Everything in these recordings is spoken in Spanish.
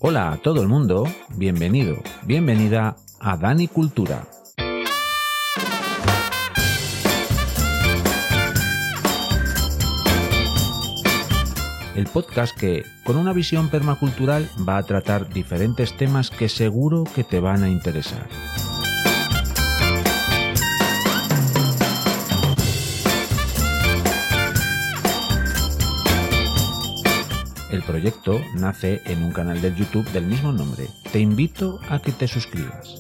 Hola a todo el mundo, bienvenido, bienvenida a Dani Cultura. El podcast que, con una visión permacultural, va a tratar diferentes temas que seguro que te van a interesar. El proyecto nace en un canal de YouTube del mismo nombre. Te invito a que te suscribas.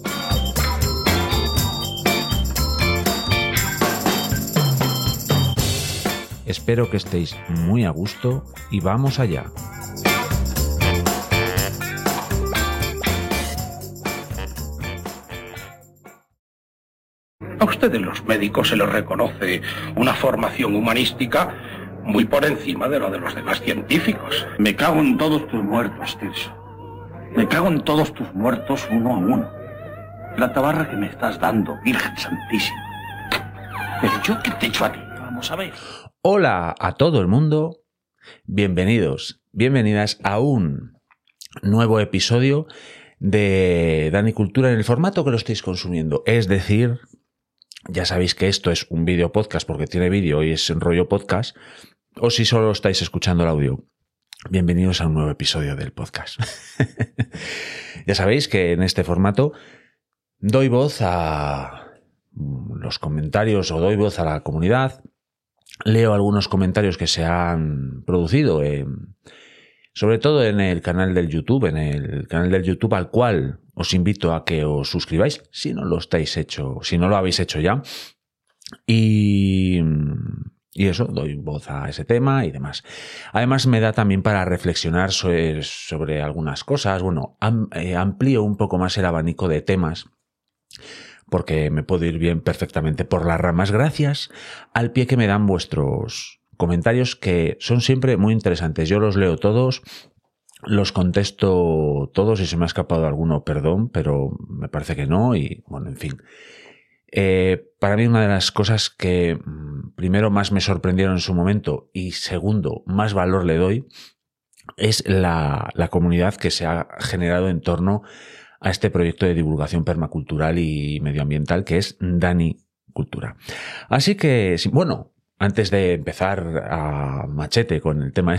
Espero que estéis muy a gusto y vamos allá. A ustedes los médicos se les reconoce una formación humanística muy por encima de lo de los demás científicos. Me cago en todos tus muertos, Tirso. Me cago en todos tus muertos uno a uno. La tabarra que me estás dando, Virgen Santísima. Pero yo, ¿qué te he hecho a ti? Vamos a ver. Hola a todo el mundo. Bienvenidos, bienvenidas a un nuevo episodio de Dani Cultura en el formato que lo estéis consumiendo. Es decir, ya sabéis que esto es un vídeo podcast porque tiene vídeo y es rollo podcast. O si solo estáis escuchando el audio, bienvenidos a un nuevo episodio del podcast. Ya sabéis que en este formato doy voz a los comentarios o doy voz a la comunidad. Leo algunos comentarios que se han producido, sobre todo en el canal del YouTube, al cual os invito a que os suscribáis si no lo habéis hecho ya. Y eso, doy voz a ese tema y demás. Además me da también para reflexionar sobre algunas cosas. Bueno, amplío un poco más el abanico de temas porque me puedo ir bien perfectamente por las ramas gracias al pie que me dan vuestros comentarios, que son siempre muy interesantes. Yo los leo todos, los contesto todos. Si se me ha escapado alguno, perdón, pero me parece que no. Y bueno, en fin. Para mí una de las cosas que primero más me sorprendieron en su momento y segundo más valor le doy es la comunidad que se ha generado en torno a este proyecto de divulgación permacultural y medioambiental que es Dani Cultura. Así que, bueno, antes de empezar a machete con el tema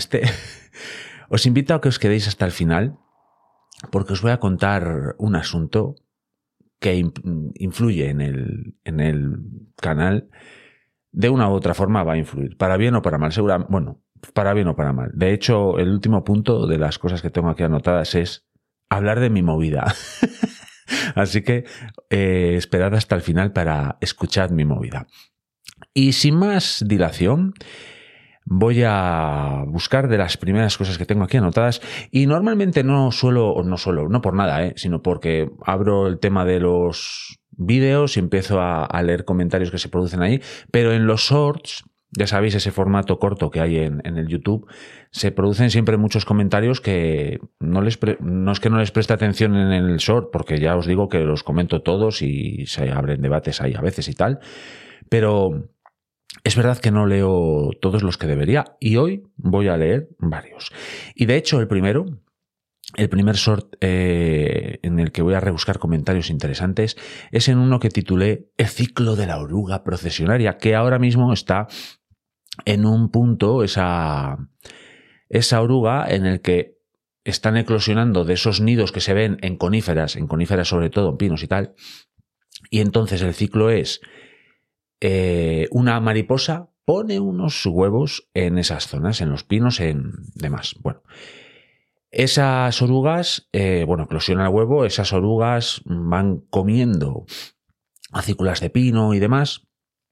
os invito a que os quedéis hasta el final porque os voy a contar un asunto que influye en el canal. De una u otra forma va a influir, para bien o para mal, seguramente. Bueno, para bien o para mal. De hecho, el último punto de las cosas que tengo aquí anotadas es hablar de mi movida. Así que esperad hasta el final para escuchar mi movida. Y sin más dilación, voy a buscar de las primeras cosas que tengo aquí anotadas y normalmente no por nada, sino porque abro el tema de los vídeos y empiezo a leer comentarios que se producen ahí, pero en los shorts, ya sabéis, ese formato corto que hay en el YouTube, se producen siempre muchos comentarios que no es que no les preste atención en el short, porque ya os digo que los comento todos y se abren debates ahí a veces y tal, pero es verdad que no leo todos los que debería y hoy voy a leer varios. Y de hecho el primer short en el que voy a rebuscar comentarios interesantes es en uno que titulé El ciclo de la oruga procesionaria, que ahora mismo está en un punto, esa oruga en el que están eclosionando de esos nidos que se ven en coníferas sobre todo, en pinos y tal. Y entonces el ciclo es una mariposa pone unos huevos en esas zonas, en los pinos, en demás. Bueno, esas orugas, eclosionan el huevo, esas orugas van comiendo acículas de pino y demás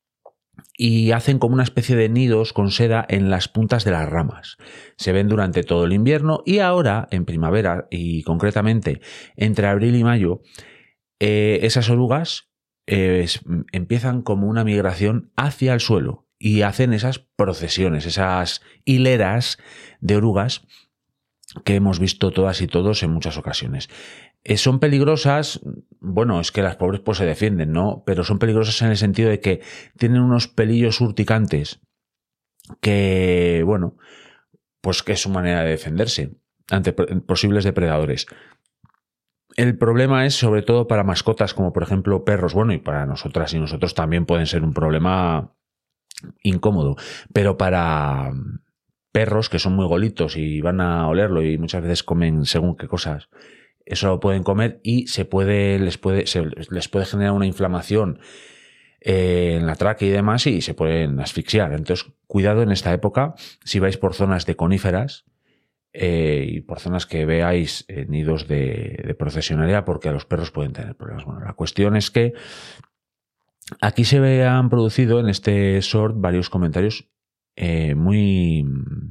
y hacen como una especie de nidos con seda en las puntas de las ramas. Se ven durante todo el invierno y ahora, en primavera y concretamente entre abril y mayo, esas orugas empiezan como una migración hacia el suelo y hacen esas procesiones, esas hileras de orugas que hemos visto todas y todos en muchas ocasiones. Son peligrosas, bueno, es que las pobres pues se defienden, ¿no? Pero son peligrosas en el sentido de que tienen unos pelillos urticantes que, bueno, pues que es su manera de defenderse. ante posibles depredadores. El problema es sobre todo para mascotas como por ejemplo perros, bueno, y para nosotras y nosotros también pueden ser un problema incómodo, pero para perros que son muy golitos y van a olerlo y muchas veces comen según qué cosas, eso lo pueden comer y les puede generar una inflamación en la tráquea y demás y se pueden asfixiar. Entonces, cuidado en esta época si vais por zonas de coníferas y por zonas que veáis nidos de procesionaria, porque a los perros pueden tener problemas. Bueno, la cuestión es que aquí se han producido en este short varios comentarios muy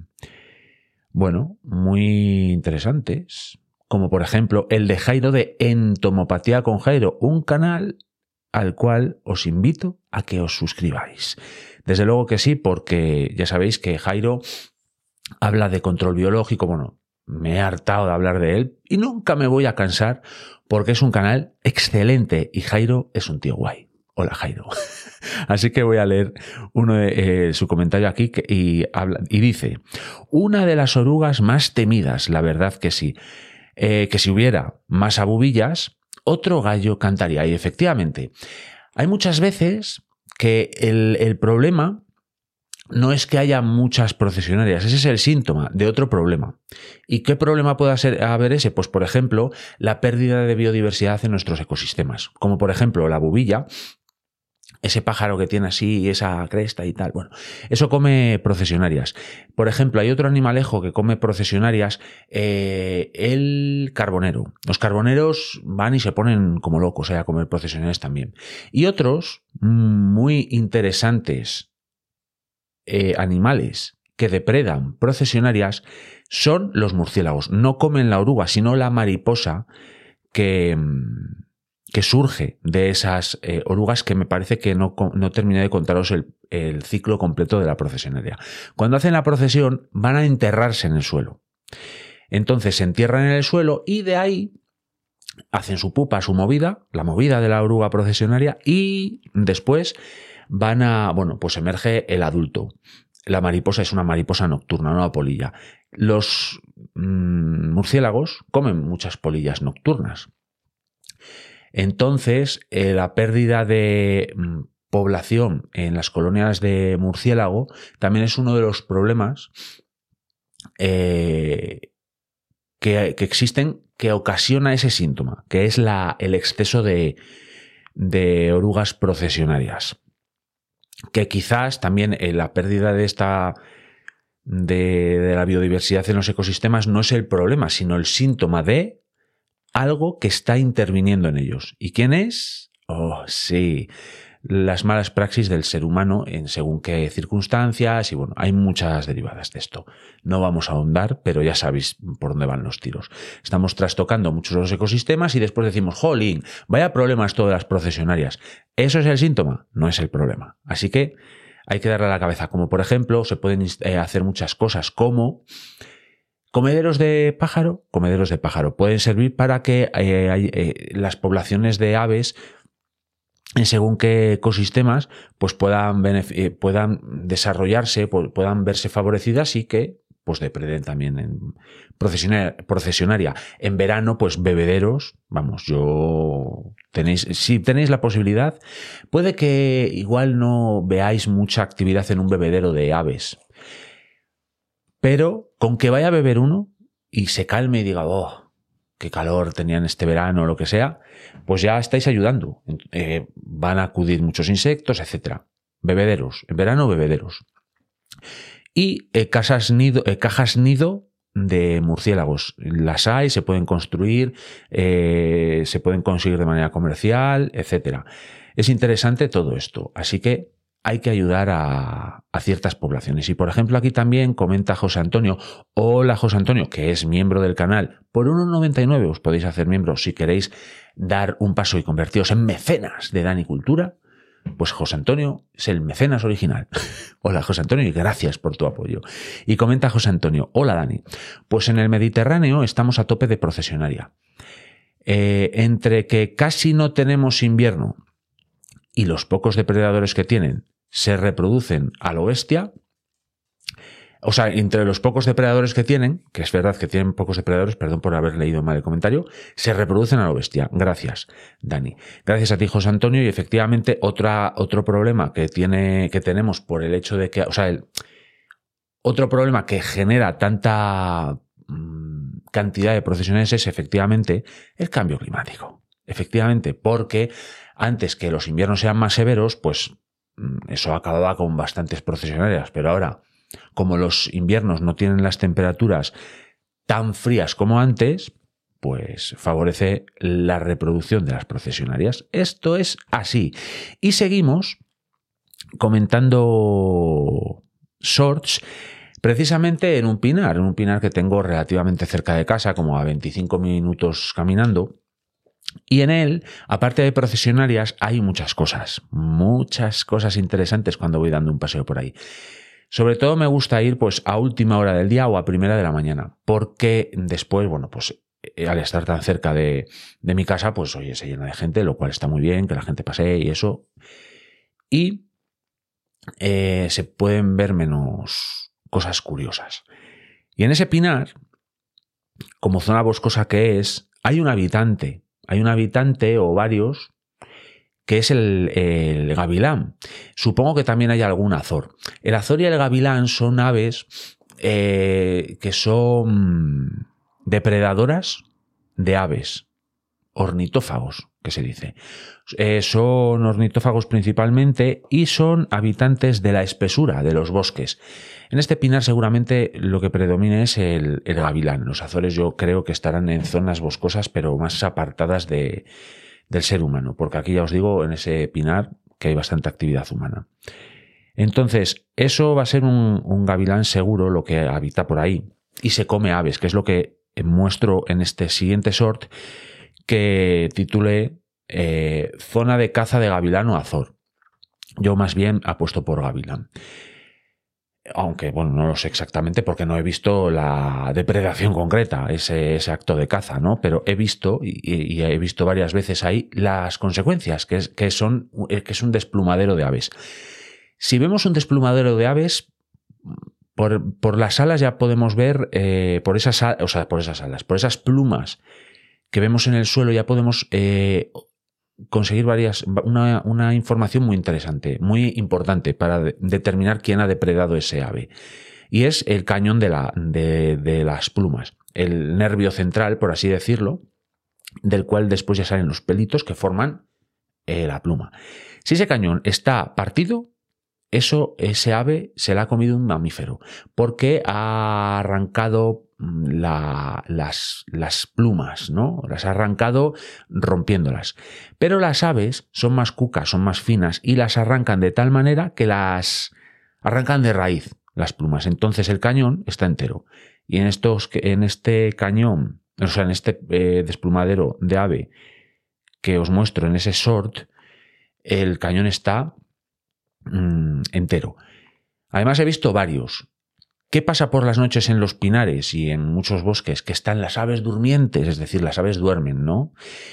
interesantes, como por ejemplo el de Jairo de Entomopatía con Jairo, un canal al cual os invito a que os suscribáis. Desde luego que sí, porque ya sabéis que Jairo habla de control biológico. Bueno, me he hartado de hablar de él y nunca me voy a cansar porque es un canal excelente y Jairo es un tío guay. Hola, Jairo. Así que voy a leer uno de su comentario aquí y dice: una de las orugas más temidas, la verdad que sí, que si hubiera más abubillas, otro gallo cantaría. Y efectivamente, hay muchas veces que el problema no es que haya muchas procesionarias, ese es el síntoma de otro problema. ¿Y qué problema puede haber ese? Pues, por ejemplo, la pérdida de biodiversidad en nuestros ecosistemas, como por ejemplo la abubilla, ese pájaro que tiene así esa cresta y tal. Bueno, eso come procesionarias. Por ejemplo, hay otro animalejo que come procesionarias, el carbonero. Los carboneros van y se ponen como locos a comer procesionarias también. Y otros muy interesantes animales que depredan procesionarias son los murciélagos. No comen la oruga, sino la mariposa que surge de esas orugas, que me parece que no terminé de contaros el ciclo completo de la procesionaria. Cuando hacen la procesión van a enterrarse en el suelo. Entonces se entierran en el suelo y de ahí hacen su pupa, su movida, la movida de la oruga procesionaria, y después pues emerge el adulto. La mariposa es una mariposa nocturna, una polilla. Los murciélagos comen muchas polillas nocturnas. Entonces, la pérdida de población en las colonias de murciélago también es uno de los problemas que existen, que ocasiona ese síntoma, que es el exceso de orugas procesionarias. Que quizás también la pérdida de la biodiversidad en los ecosistemas no es el problema, sino el síntoma de algo que está interviniendo en ellos. ¿Y quién es? Oh, sí, las malas praxis del ser humano en según qué circunstancias, y bueno, hay muchas derivadas de esto. No vamos a ahondar, pero ya sabéis por dónde van los tiros. Estamos trastocando muchos de los ecosistemas y después decimos: jolín, vaya problemas todas las procesionarias. ¿Eso es el síntoma? No es el problema. Así que hay que darle a la cabeza. Como por ejemplo, se pueden hacer muchas cosas como comederos de pájaro. Comederos de pájaro pueden servir para que las poblaciones de aves en según qué ecosistemas pues puedan desarrollarse, puedan verse favorecidas y que pues depreden también en procesionaria. En verano, pues bebederos. Vamos, si tenéis la posibilidad, puede que igual no veáis mucha actividad en un bebedero de aves, pero con que vaya a beber uno y se calme y diga: oh, qué calor tenían este verano o lo que sea, pues ya estáis ayudando. Van a acudir muchos insectos, etc. Bebederos, en verano bebederos. Y cajas nido de murciélagos. Las hay, se pueden construir, se pueden conseguir de manera comercial, etc. Es interesante todo esto, así que hay que ayudar a ciertas poblaciones. Y por ejemplo, aquí también comenta José Antonio. Hola, José Antonio, que es miembro del canal. Por 1,99 os podéis hacer miembro si queréis dar un paso y convertiros en mecenas de Dani Cultura. Pues José Antonio es el mecenas original. Hola, José Antonio, y gracias por tu apoyo. Y comenta José Antonio: hola, Dani. Pues en el Mediterráneo estamos a tope de procesionaria. Entre que casi no tenemos invierno y los pocos depredadores que tienen se reproducen a lo bestia, O sea, entre los pocos depredadores que tienen, que es verdad que tienen pocos depredadores, perdón por haber leído mal el comentario, se reproducen a lo bestia. Gracias, Dani. Gracias a ti, José Antonio. Y efectivamente, otro problema que tenemos por el hecho de que, o sea, otro problema que genera tanta cantidad de procesiones es efectivamente el cambio climático. Efectivamente, porque antes que los inviernos sean más severos, pues eso acababa con bastantes procesionarias, pero ahora, como los inviernos no tienen las temperaturas tan frías como antes, pues favorece la reproducción de las procesionarias. Esto es así. Y seguimos comentando sorts precisamente en un pinar que tengo relativamente cerca de casa, como a 25 minutos caminando. Y en él, aparte de procesionarias, hay muchas cosas interesantes cuando voy dando un paseo por ahí. Sobre todo me gusta ir pues a última hora del día o a primera de la mañana, porque después, bueno, pues al estar tan cerca de mi casa, pues oye, se llena de gente, lo cual está muy bien, que la gente pase y eso. Y se pueden ver menos cosas curiosas. Y en ese pinar, como zona boscosa que es, hay un habitante o varios, que es el gavilán. Supongo que también hay algún azor. El azor y el gavilán son aves que son depredadoras de aves, ornitófagos, que se dice. Son ornitófagos principalmente y son habitantes de la espesura de los bosques. En este pinar seguramente lo que predomina es el gavilán. Los azores yo creo que estarán en zonas boscosas, pero más apartadas del ser humano, porque aquí ya os digo, en ese pinar que hay bastante actividad humana. Entonces, eso va a ser un gavilán seguro lo que habita por ahí y se come aves, que es lo que muestro en este siguiente sort que titulé Zona de caza de gavilán o azor. Yo más bien apuesto por gavilán. Aunque, bueno, no lo sé exactamente porque no he visto la depredación concreta, ese acto de caza, ¿no? Pero he visto, y he visto varias veces ahí, las consecuencias, que es un desplumadero de aves. Si vemos un desplumadero de aves, por las alas ya podemos ver, por esas plumas que vemos en el suelo, ya podemos conseguir una información muy interesante, muy importante para determinar quién ha depredado ese ave. Y es el cañón de las plumas, el nervio central, por así decirlo, del cual después ya salen los pelitos que forman la pluma. Si ese cañón está partido, ese ave se la ha comido un mamífero, porque ha arrancado las plumas, ¿no? Las ha arrancado rompiéndolas. Pero las aves son más cucas, son más finas y las arrancan de tal manera que las arrancan de raíz las plumas. Entonces el cañón está entero. Y en este cañón, o sea, en este desplumadero de ave que os muestro en ese sort, el cañón está entero. Además he visto varios. ¿Qué pasa por las noches en los pinares y en muchos bosques? Que están las aves durmientes, es decir, las aves duermen, ¿no?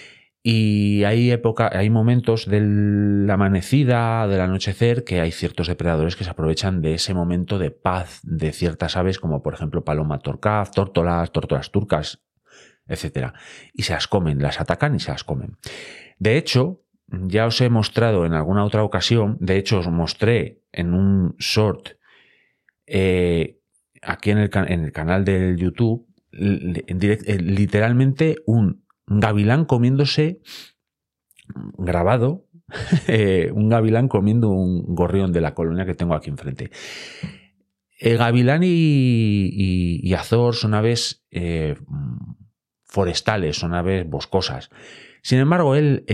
Y hay momentos de la amanecida, del anochecer, que hay ciertos depredadores que se aprovechan de ese momento de paz de ciertas aves, como por ejemplo paloma torcaz, tórtolas turcas, etc. Y se las comen, las atacan y se las comen. De hecho, ya os he mostrado en alguna otra ocasión, de hecho os mostré en un short aquí en el canal del YouTube, literalmente un gavilán comiéndose, grabado, un gavilán comiendo un gorrión de la colonia que tengo aquí enfrente. El gavilán y azor son aves forestales, son aves boscosas. Sin embargo,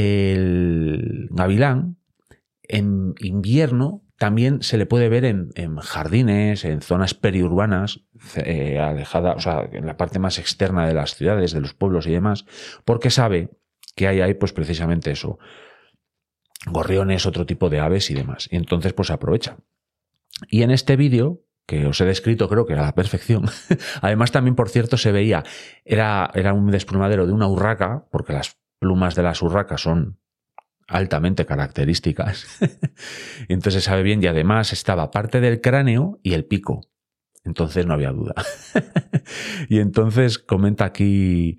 el gavilán en invierno también se le puede ver en jardines, en zonas periurbanas, alejadas, o sea, en la parte más externa de las ciudades, de los pueblos y demás, porque sabe que hay pues precisamente eso, gorriones, otro tipo de aves y demás. Y entonces pues aprovecha. Y en este vídeo, que os he descrito, creo que era a la perfección, además también, por cierto, se veía, era un desplumadero de una urraca, porque las plumas de las urracas son altamente características. Entonces sabe bien, y además estaba parte del cráneo y el pico. Entonces no había duda. Y entonces comenta aquí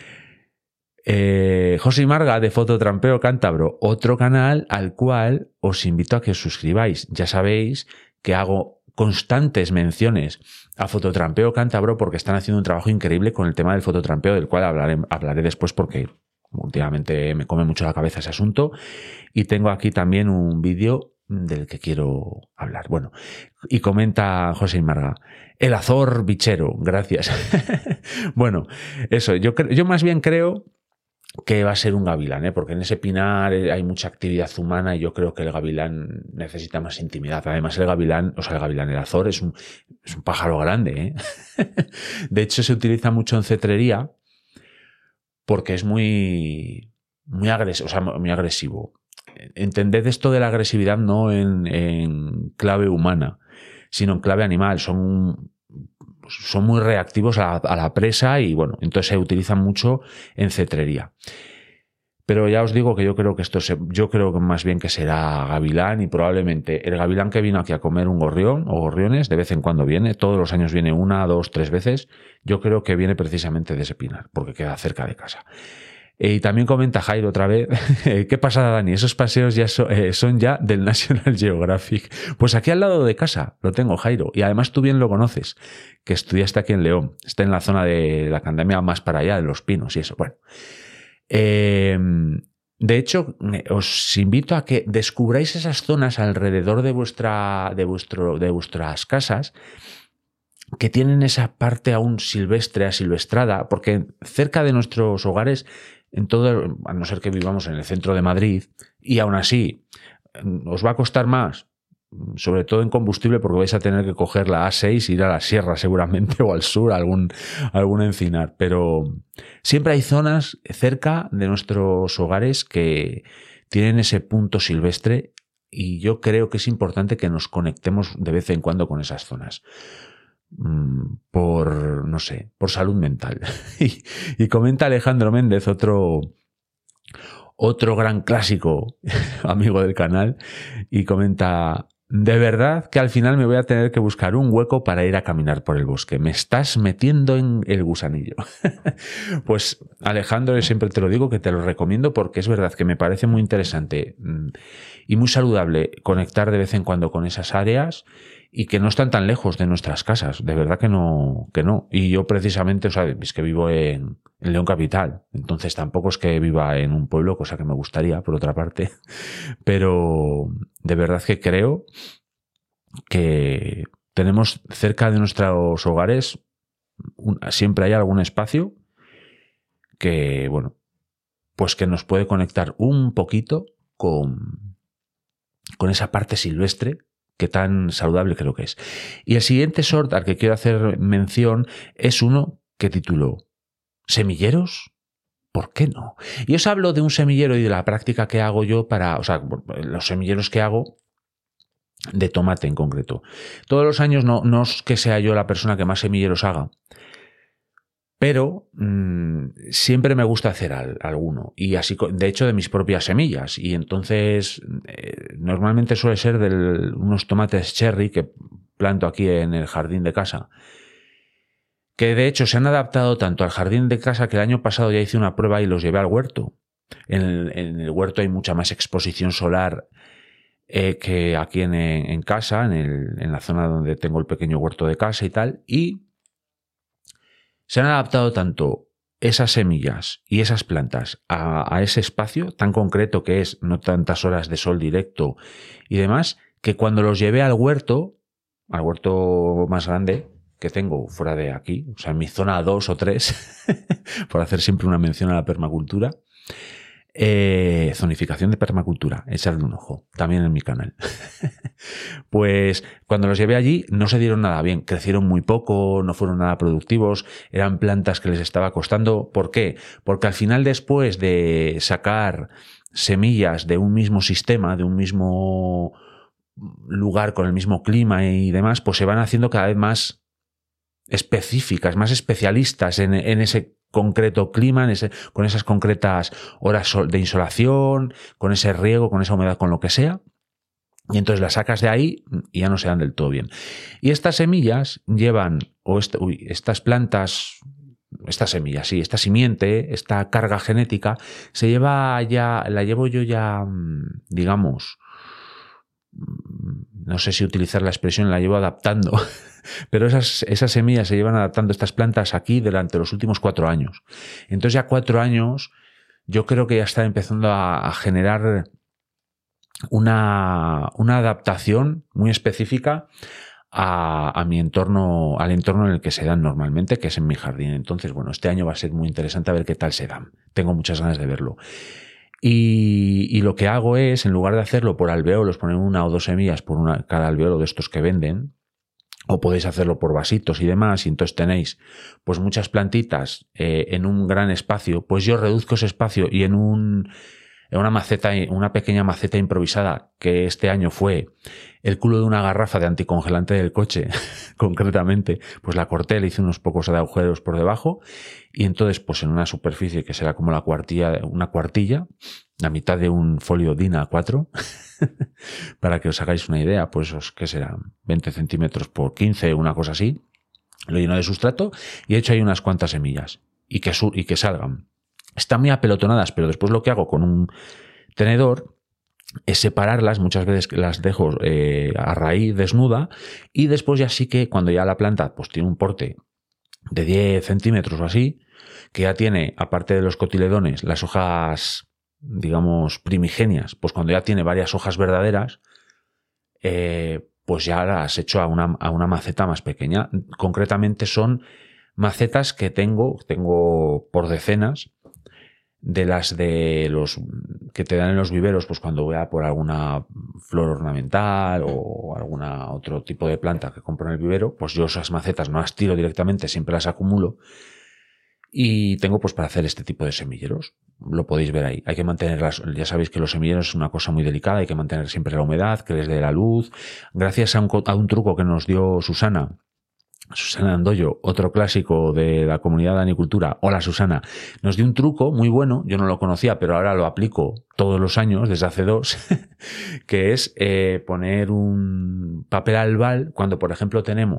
José Marga de Fototrampeo Cántabro, otro canal al cual os invito a que os suscribáis. Ya sabéis que hago constantes menciones a Fototrampeo Cántabro porque están haciendo un trabajo increíble con el tema del fototrampeo, del cual hablaré después porque últimamente me come mucho la cabeza ese asunto, y tengo aquí también un vídeo del que quiero hablar. Bueno, y comenta José Marga, el Azor bichero, gracias. Bueno, eso, yo más bien creo que va a ser un gavilán, porque en ese pinar hay mucha actividad humana y yo creo que el gavilán necesita más intimidad. Además, el azor es un pájaro grande, De hecho, se utiliza mucho en cetrería porque es muy agresivo. Entended esto de la agresividad no en clave humana, sino en clave animal. Son muy reactivos a la presa y bueno, entonces se utilizan mucho en cetrería. Pero ya os digo que yo creo que yo creo que más bien que será gavilán, y probablemente el gavilán que vino aquí a comer un gorrión o gorriones, de vez en cuando viene, todos los años viene 1, 2, 3 veces, yo creo que viene precisamente de ese pinar, porque queda cerca de casa. Y también comenta Jairo otra vez, ¿qué pasa, Dani? Esos paseos ya son ya del National Geographic. Pues aquí al lado de casa lo tengo, Jairo, y además tú bien lo conoces, que estudiaste aquí en León, está en la zona de la Candamia más para allá, de Los Pinos y eso. Bueno, de hecho, os invito a que descubráis esas zonas alrededor de vuestras casas que tienen esa parte aún silvestre, asilvestrada, porque cerca de nuestros hogares, a no ser que vivamos en el centro de Madrid, y aún así os va a costar más, sobre todo en combustible, porque vais a tener que coger la A6 e ir a la sierra seguramente, o al sur, algún encinar, pero siempre hay zonas cerca de nuestros hogares que tienen ese punto silvestre y yo creo que es importante que nos conectemos de vez en cuando con esas zonas. Por salud mental. Y comenta Alejandro Méndez, otro gran clásico amigo del canal, y comenta: de verdad que al final me voy a tener que buscar un hueco para ir a caminar por el bosque. Me estás metiendo en el gusanillo. Pues Alejandro, yo siempre te lo digo, que te lo recomiendo porque es verdad que me parece muy interesante y muy saludable conectar de vez en cuando con esas áreas y que no están tan lejos de nuestras casas. De verdad que no. Y yo precisamente, es que vivo en León Capital, entonces tampoco es que viva en un pueblo, cosa que me gustaría, por otra parte, pero de verdad que creo que tenemos cerca de nuestros hogares, siempre hay algún espacio que, bueno, pues que nos puede conectar un poquito con esa parte silvestre que tan saludable creo que es. Y el siguiente sort al que quiero hacer mención es uno que tituló ¿Semilleros? ¿Por qué no? Y os hablo de un semillero y de la práctica que hago yo los semilleros que hago de tomate en concreto. Todos los años no es que sea yo la persona que más semilleros haga, pero siempre me gusta hacer alguno, y así, de hecho, de mis propias semillas, y entonces normalmente suele ser de unos tomates cherry que planto aquí en el jardín de casa, que de hecho se han adaptado tanto al jardín de casa que el año pasado ya hice una prueba y los llevé al huerto. En el huerto hay mucha más exposición solar que aquí en casa, en la zona donde tengo el pequeño huerto de casa y tal, y se han adaptado tanto esas semillas y esas plantas a ese espacio tan concreto que es, no tantas horas de sol directo y demás, que cuando los llevé al huerto más grande que tengo fuera de aquí, o sea, en mi zona 2 o 3, por hacer siempre una mención a la permacultura, zonificación de permacultura, echarle un ojo, también en mi canal. Pues cuando los llevé allí no se dieron nada bien, crecieron muy poco, no fueron nada productivos, eran plantas que les estaba costando. ¿Por qué? Porque al final, después de sacar semillas de un mismo sistema, de un mismo lugar con el mismo clima y demás, pues se van haciendo cada vez más específicas, más especialistas en ese concreto clima, con esas concretas horas de insolación, con ese riego, con esa humedad, con lo que sea. Y entonces las sacas de ahí y ya no se dan del todo bien. Y estas semillas llevan, estas plantas, esta semilla, sí, esta simiente, esta carga genética, la llevo yo ya, digamos, no sé si utilizar la expresión, la llevo adaptando, pero esas semillas se llevan adaptando estas plantas aquí durante los últimos 4 años. Entonces ya 4 años yo creo que ya está empezando a generar una adaptación muy específica a mi entorno, al entorno en el que se dan normalmente, que es en mi jardín. Entonces, bueno, este año va a ser muy interesante a ver qué tal se dan. Tengo muchas ganas de verlo. Y lo que hago es, en lugar de hacerlo por alveolos, poner 1 o 2 semillas por cada alveolo de estos que venden, o podéis hacerlo por vasitos y demás, y entonces tenéis pues muchas plantitas en un gran espacio, pues yo reduzco ese espacio y en una pequeña maceta improvisada, que este año fue el culo de una garrafa de anticongelante del coche, concretamente, pues la corté, le hice unos pocos de agujeros por debajo, y entonces pues en una superficie que será como una cuartilla, la mitad de un folio DIN A4, para que os hagáis una idea, pues ¿qué serán? 20 centímetros por 15, una cosa así, lo lleno de sustrato y he hecho ahí unas cuantas semillas y que salgan. Están muy apelotonadas, pero después lo que hago con un tenedor es separarlas, muchas veces las dejo a raíz desnuda, y después ya sí que cuando ya la planta pues tiene un porte de 10 centímetros o así, que ya tiene, aparte de los cotiledones, las hojas, digamos, primigenias, pues cuando ya tiene varias hojas verdaderas, pues ya las echo a una maceta más pequeña. Concretamente son macetas que tengo por decenas, de las de los que te dan en los viveros, pues cuando voy a por alguna flor ornamental o alguna otro tipo de planta que compro en el vivero, pues yo esas macetas no las tiro directamente, siempre las acumulo y tengo pues para hacer este tipo de semilleros. Lo podéis ver ahí. Hay que mantenerlas, ya sabéis que los semilleros es una cosa muy delicada, hay que mantener siempre la humedad, que les dé la luz. Gracias a un truco que nos dio Susana Andoyo, otro clásico de la comunidad de Danicultura. Hola Susana, nos dio un truco muy bueno, yo no lo conocía, pero ahora lo aplico todos los años, desde hace 2, que es poner un papel albal cuando, por ejemplo,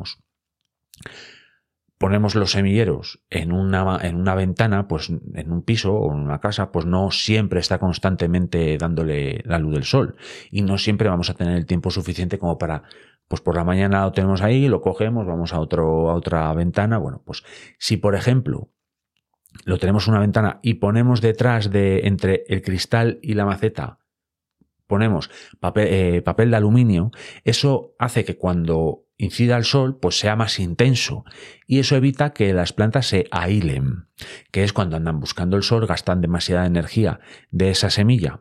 ponemos los semilleros en una ventana, pues en un piso o en una casa, pues no siempre está constantemente dándole la luz del sol y no siempre vamos a tener el tiempo suficiente como para, pues por la mañana lo tenemos ahí, lo cogemos, vamos a otra ventana. Bueno, pues si por ejemplo lo tenemos en una ventana y ponemos detrás entre el cristal y la maceta, ponemos papel de aluminio, eso hace que cuando incida el sol, pues sea más intenso y eso evita que las plantas se ahilen, que es cuando andan buscando el sol, gastan demasiada energía de esa semilla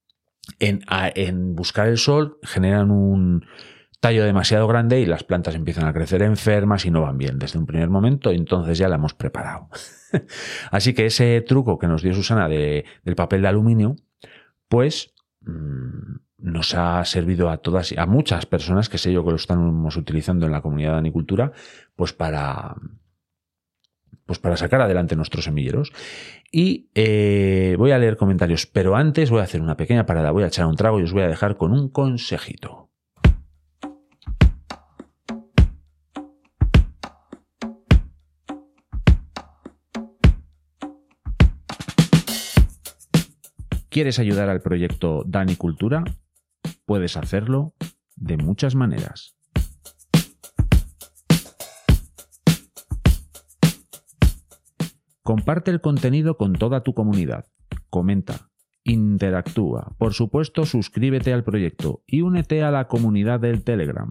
en buscar el sol, generan un tallo demasiado grande y las plantas empiezan a crecer enfermas y no van bien desde un primer momento, y entonces ya la hemos preparado. Así que ese truco que nos dio Susana del papel de aluminio, pues nos ha servido a muchas personas, que sé yo que lo estamos utilizando en la comunidad de Danicultura, pues para sacar adelante nuestros semilleros. Y voy a leer comentarios, pero antes voy a hacer una pequeña parada, voy a echar un trago y os voy a dejar con un consejito. ¿Quieres ayudar al proyecto Danicultura? Puedes hacerlo de muchas maneras. Comparte el contenido con toda tu comunidad. Comenta, interactúa. Por supuesto, suscríbete al proyecto y únete a la comunidad del Telegram.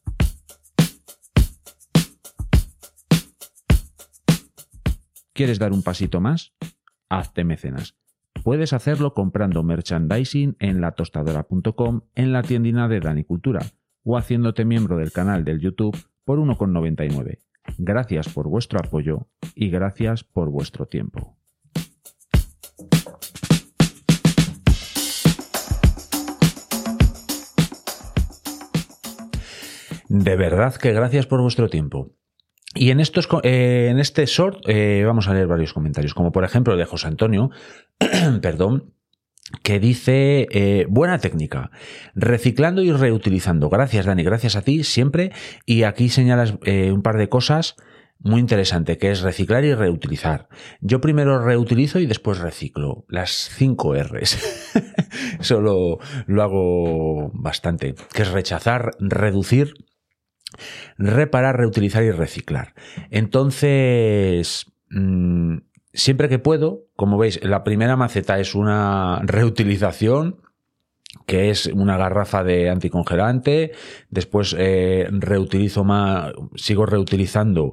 ¿Quieres dar un pasito más? Hazte mecenas. Puedes hacerlo comprando merchandising en latostadora.com, en la tiendina de Danicultura, o haciéndote miembro del canal del YouTube por 1,99. Gracias por vuestro apoyo y gracias por vuestro tiempo. De verdad que gracias por vuestro tiempo. Y en este short vamos a leer varios comentarios, como por ejemplo el de José Antonio, perdón, que dice, buena técnica, reciclando y reutilizando. Gracias, Dani, gracias a ti siempre. Y aquí señalas un par de cosas muy interesantes, que es reciclar y reutilizar. Yo primero reutilizo y después reciclo. Las 5 R's. Eso lo hago bastante, que es rechazar, reducir, reparar, reutilizar y reciclar. Entonces, siempre que puedo, como veis, la primera maceta es una reutilización, que es una garrafa de anticongelante. Después reutilizo más, sigo reutilizando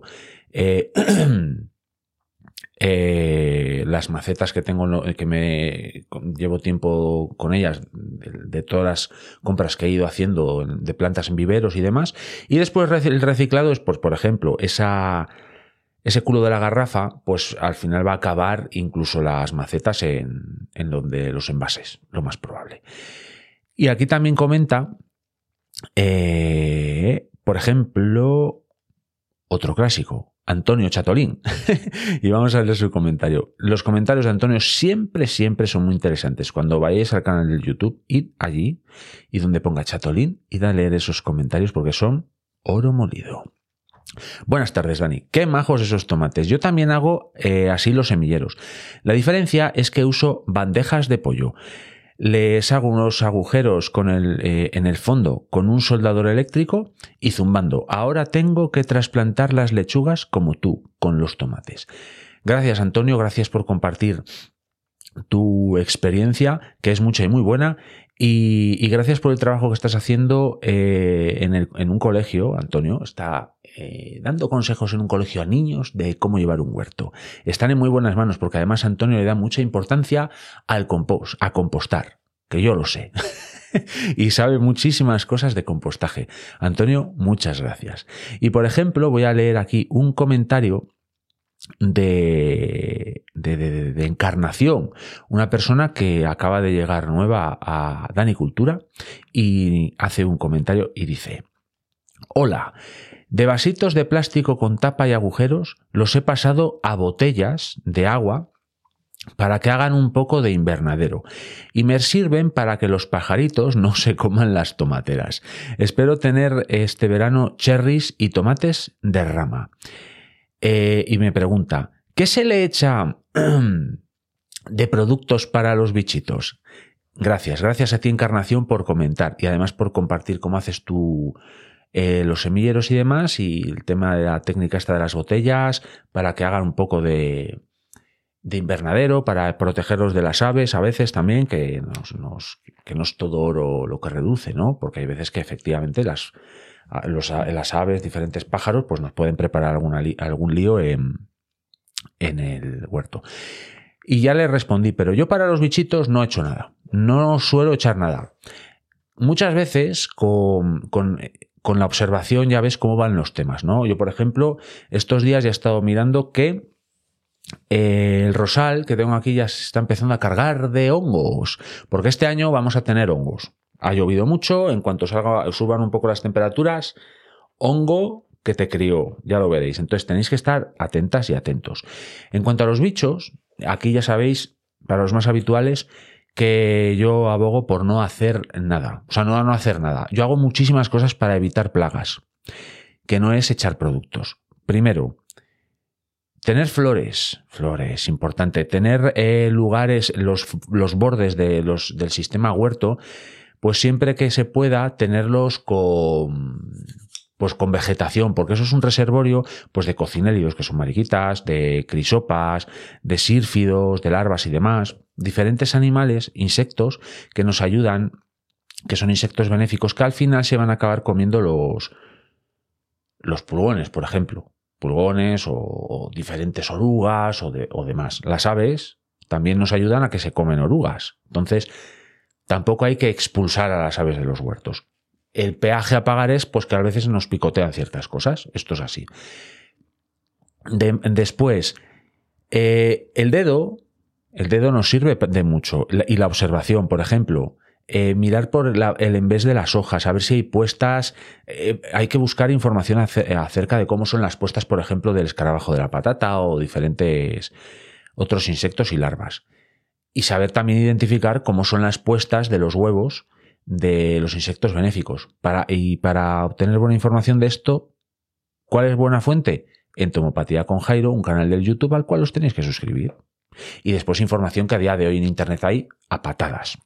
las macetas que tengo, que me llevo tiempo con ellas, de todas las compras que he ido haciendo de plantas en viveros y demás. Y después el reciclado es, pues, por ejemplo, ese culo de la garrafa, pues al final va a acabar incluso las macetas en donde los envases, lo más probable. Y aquí también comenta, por ejemplo, otro clásico, Antonio Chatolín. Y vamos a leer su comentario. Los comentarios de Antonio siempre son muy interesantes. Cuando vayáis al canal de YouTube, id allí y donde ponga Chatolín, id a leer esos comentarios porque son oro molido. Buenas tardes, Dani. Qué majos esos tomates. Yo también hago así los semilleros. La diferencia es que uso bandejas de pollo. Les hago unos agujeros en el fondo con un soldador eléctrico y zumbando. Ahora tengo que trasplantar las lechugas como tú, con los tomates. Gracias, Antonio. Gracias por compartir tu experiencia, que es mucha y muy buena. Y gracias por el trabajo que estás haciendo en un colegio. Antonio está dando consejos en un colegio a niños de cómo llevar un huerto. Están en muy buenas manos porque además Antonio le da mucha importancia a compostar, que yo lo sé. Y sabe muchísimas cosas de compostaje. Antonio, muchas gracias. Y por ejemplo, voy a leer aquí un comentario de Encarnación, una persona que acaba de llegar nueva a Dani Cultura y hace un comentario y dice: hola, de vasitos de plástico con tapa y agujeros los he pasado a botellas de agua para que hagan un poco de invernadero y me sirven para que los pajaritos no se coman las tomateras. Espero tener este verano cherries y tomates de rama. Y me pregunta, ¿qué se le echa de productos para los bichitos? Gracias a ti, Encarnación, por comentar y además por compartir cómo haces tú los semilleros y demás, y el tema de la técnica esta de las botellas para que hagan un poco de invernadero, para protegerlos de las aves a veces también, que no es todo oro lo que reduce, ¿no? Porque hay veces que efectivamente las aves, diferentes pájaros, pues nos pueden preparar algún lío en el huerto. Y ya le respondí, pero yo para los bichitos no he hecho nada. No suelo echar nada. Muchas veces con la observación ya ves cómo van los temas, ¿no? Yo, por ejemplo, estos días ya he estado mirando que el rosal que tengo aquí ya se está empezando a cargar de hongos, porque este año vamos a tener hongos. Ha llovido mucho, en cuanto suban un poco las temperaturas, hongo que te crió, ya lo veréis. Entonces tenéis que estar atentas y atentos. En cuanto a los bichos, aquí ya sabéis, para los más habituales, que yo abogo por no hacer nada. O sea, no hacer nada. Yo hago muchísimas cosas para evitar plagas, que no es echar productos. Primero, tener flores, importante. Tener lugares, los bordes del sistema huerto, pues siempre que se pueda tenerlos con vegetación, porque eso es un reservorio pues de cocinelios, que son mariquitas, de crisopas, de sírfidos, de larvas y demás, diferentes animales, insectos que nos ayudan, que son insectos benéficos, que al final se van a acabar comiendo los pulgones, por ejemplo, pulgones o diferentes orugas o demás. Las aves también nos ayudan a que se comen orugas, entonces tampoco hay que expulsar a las aves de los huertos. El peaje a pagar es pues que a veces nos picotean ciertas cosas. Esto es así. Después, el dedo nos sirve de mucho. Y la observación, por ejemplo, mirar por el envés de las hojas, a ver si hay puestas. Hay que buscar información acerca de cómo son las puestas, por ejemplo, del escarabajo de la patata o diferentes otros insectos y larvas. y saber también identificar cómo son las puestas de los huevos de los insectos benéficos. Para obtener buena información de esto, ¿cuál es buena fuente? Entomopatía con Jairo, un canal del YouTube al cual os tenéis que suscribir. Y después información que a día de hoy en Internet hay a patadas.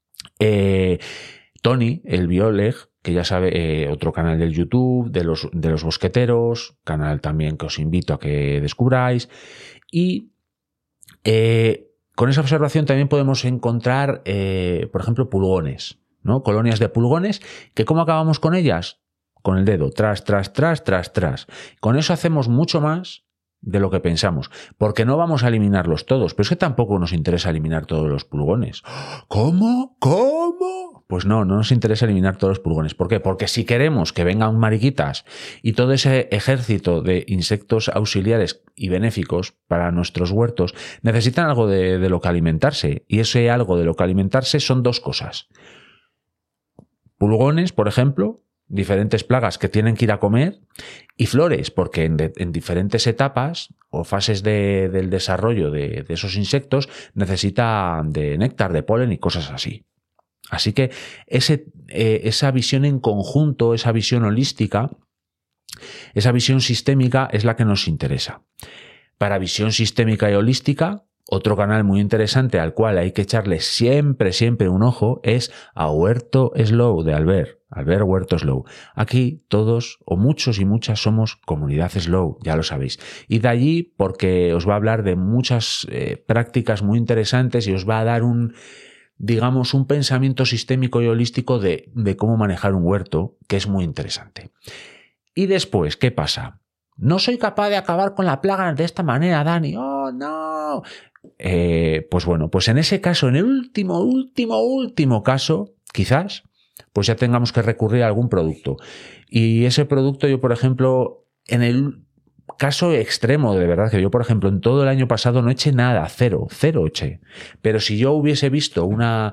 Tony, el bióleg, que ya sabe, otro canal del YouTube, de los bosqueteros, canal también que os invito a que descubráis. Y con esa observación también podemos encontrar, por ejemplo, pulgones, ¿no? Colonias de pulgones, que ¿cómo acabamos con ellas? Con el dedo, tras. Con eso hacemos mucho más de lo que pensamos, porque no vamos a eliminarlos todos, pero es que tampoco nos interesa eliminar todos los pulgones. ¿Cómo? Pues no nos interesa eliminar todos los pulgones. ¿Por qué? Porque si queremos que vengan mariquitas y todo ese ejército de insectos auxiliares y benéficos para nuestros huertos, necesitan algo de lo que alimentarse, y ese algo de lo que alimentarse son dos cosas. Pulgones, por ejemplo, diferentes plagas que tienen que ir a comer, y flores, porque en diferentes etapas o fases del desarrollo de esos insectos necesitan de néctar, de polen y cosas así. Así que esa visión en conjunto, esa visión holística, esa visión sistémica es la que nos interesa. Para visión sistémica y holística, otro canal muy interesante al cual hay que echarle siempre un ojo es a Huerto Slow de Albert Huerto Slow. Aquí todos o muchos y muchas somos comunidad Slow, ya lo sabéis. Y de allí porque os va a hablar de muchas prácticas muy interesantes y os va a dar un pensamiento sistémico y holístico de cómo manejar un huerto, que es muy interesante. Y después, ¿qué pasa? No soy capaz de acabar con la plaga de esta manera, Dani. ¡Oh, no! Pues bueno, pues en ese caso, en el último caso, quizás, pues ya tengamos que recurrir a algún producto. Y ese producto yo, por ejemplo, en el caso extremo, de verdad, que yo, por ejemplo, en todo el año pasado no eché nada, cero eché. Pero si yo hubiese visto un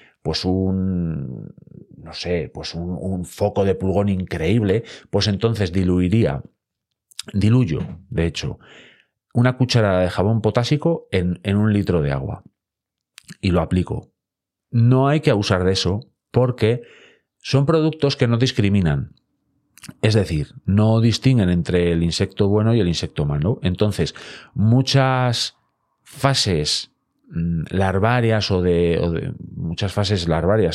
foco de pulgón increíble, pues entonces diluyo, de hecho, una cucharada de jabón potásico en 1 litro de agua y lo aplico. No hay que abusar de eso porque son productos que no discriminan. Es decir, no distinguen entre el insecto bueno y el insecto malo. Entonces, muchas fases larvarias muchas fases larvarias